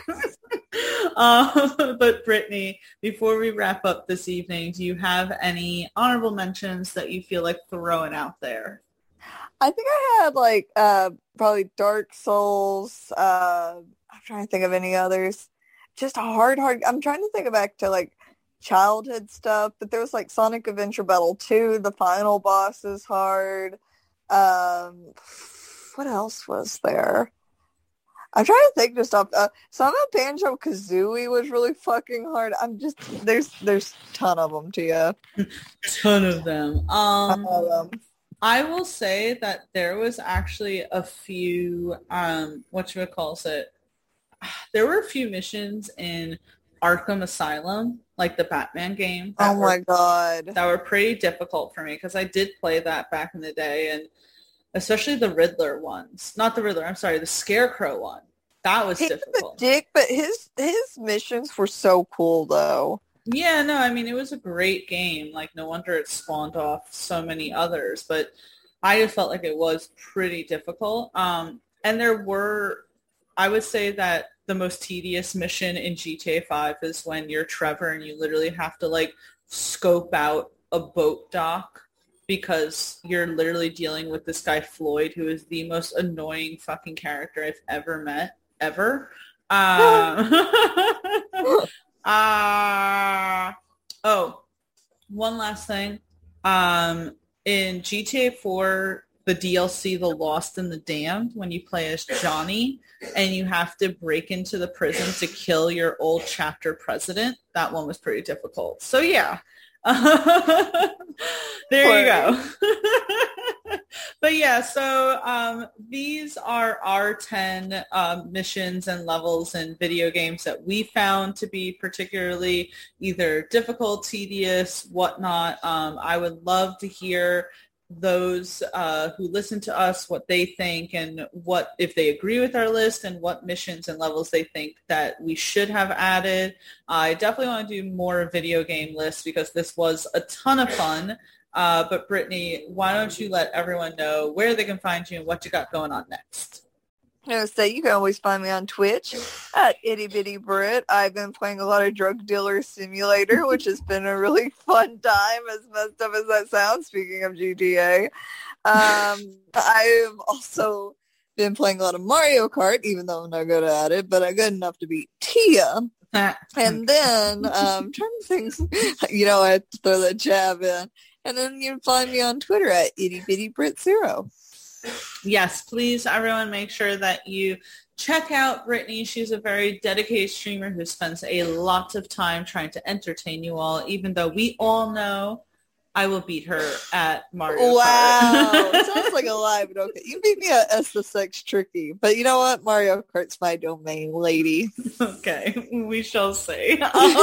But Brittany, before we wrap up this evening, do you have any honorable mentions that you feel like throwing out there? I think I had like probably Dark Souls. I'm trying to think of any others. Just hard. I'm trying to think back to like childhood stuff, but there was like Sonic Adventure Battle 2. The final boss is hard. What else was there? I'm trying to think just off. Some of Banjo-Kazooie was really fucking hard. There's a ton of them to you. Ton of them. I will say that there was actually a few, there were a few missions in Arkham Asylum, like the Batman game. Oh my God. That were pretty difficult for me because I did play that back in the day, and especially the Riddler ones. Not the Riddler, I'm sorry, the Scarecrow one. That was difficult. Dick, but his missions were so cool though. Yeah, no, I mean, it was a great game. Like, no wonder it spawned off so many others, but I just felt like it was pretty difficult. And there were, I would say that the most tedious mission in GTA 5 is when you're Trevor and you literally have to, like, scope out a boat dock because you're literally dealing with this guy Floyd, who is the most annoying fucking character I've ever met, ever. One last thing. In GTA 4, the DLC, The Lost and the Damned, when you play as Johnny and you have to break into the prison to kill your old chapter president, that one was pretty difficult. So yeah. There you go. But yeah, so these are our 10 missions and levels in video games that we found to be particularly either difficult, tedious, whatnot. I would love to hear those who listen to us, what they think and what if they agree with our list and what missions and levels they think that we should have added. I definitely want to do more video game lists because this was a ton of fun. But Brittany, why don't you let everyone know where they can find you and what you got going on next? You can always find me on Twitch at Itty Bitty Brit. I've been playing a lot of Drug Dealer Simulator, which has been a really fun time, as messed up as that sounds, speaking of GTA. I've also been playing a lot of Mario Kart, even though I'm not good at it, but I'm good enough to beat Tia. And then, I'm trying to think, I have to throw that jab in. And then you can find me on Twitter at Itty Bitty Brit 0. Yes, please, everyone, make sure that you check out Brittany. She's a very dedicated streamer who spends a lot of time trying to entertain you all, even though we all know I will beat her at Mario Kart. Wow. It sounds like a lie, but okay. You beat me at SSX Tricky. But you know what? Mario Kart's my domain, lady. Okay. We shall see.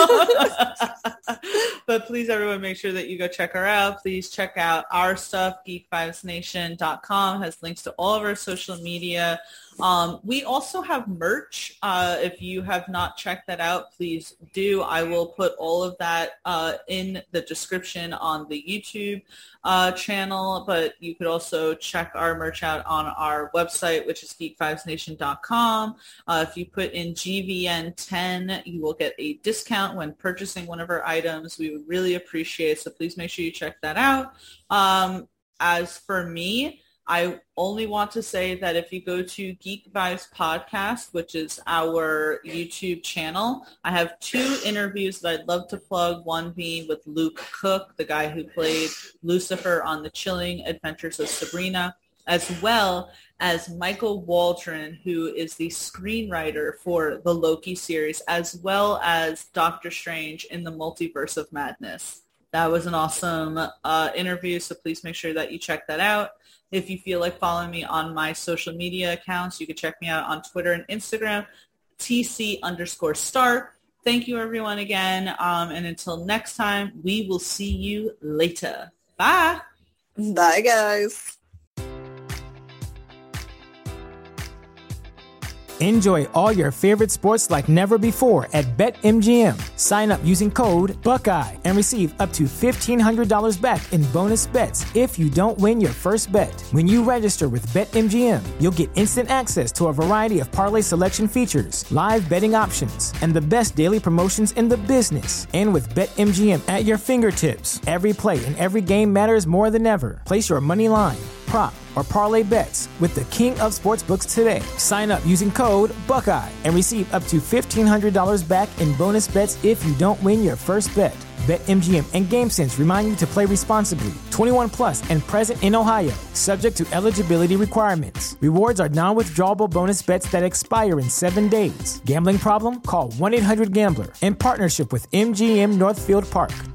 But please, everyone, make sure that you go check her out. Please check out our stuff. Geek5nation.com has links to all of our social media. We also have merch. If you have not checked that out, please do. I will put all of that in the description on the YouTube channel, but you could also check our merch out on our website, which is geek5nation.com. If you put in GVN10, you will get a discount when purchasing one of our items. We would really appreciate it, so please make sure you check that out. As for me, I only want to say that if you go to Geek Vibes Podcast, which is our YouTube channel, I have 2 interviews that I'd love to plug, one being with Luke Cook, the guy who played Lucifer on The Chilling Adventures of Sabrina, as well as Michael Waldron, who is the screenwriter for the Loki series, as well as Doctor Strange in the Multiverse of Madness. That was an awesome interview, so please make sure that you check that out. If you feel like following me on my social media accounts, you can check me out on Twitter and Instagram, TC_Stark. Thank you, everyone, again. And until next time, we will see you later. Bye. Bye, guys. Enjoy all your favorite sports like never before at BetMGM. Sign up using code Buckeye and receive up to $1,500 back in bonus bets if you don't win your first bet. When you register with BetMGM, you'll get instant access to a variety of parlay selection features, live betting options, and the best daily promotions in the business. And with BetMGM at your fingertips, every play and every game matters more than ever. Place your money line, prop, or parlay bets with the king of sportsbooks today. Sign up using code Buckeye and receive up to $1,500 back in bonus bets if you don't win your first bet. BetMGM and GameSense remind you to play responsibly. 21 plus and present in Ohio, subject to eligibility requirements. Rewards are non-withdrawable bonus bets that expire in 7 days. Gambling problem? Call 1-800-GAMBLER in partnership with MGM Northfield Park.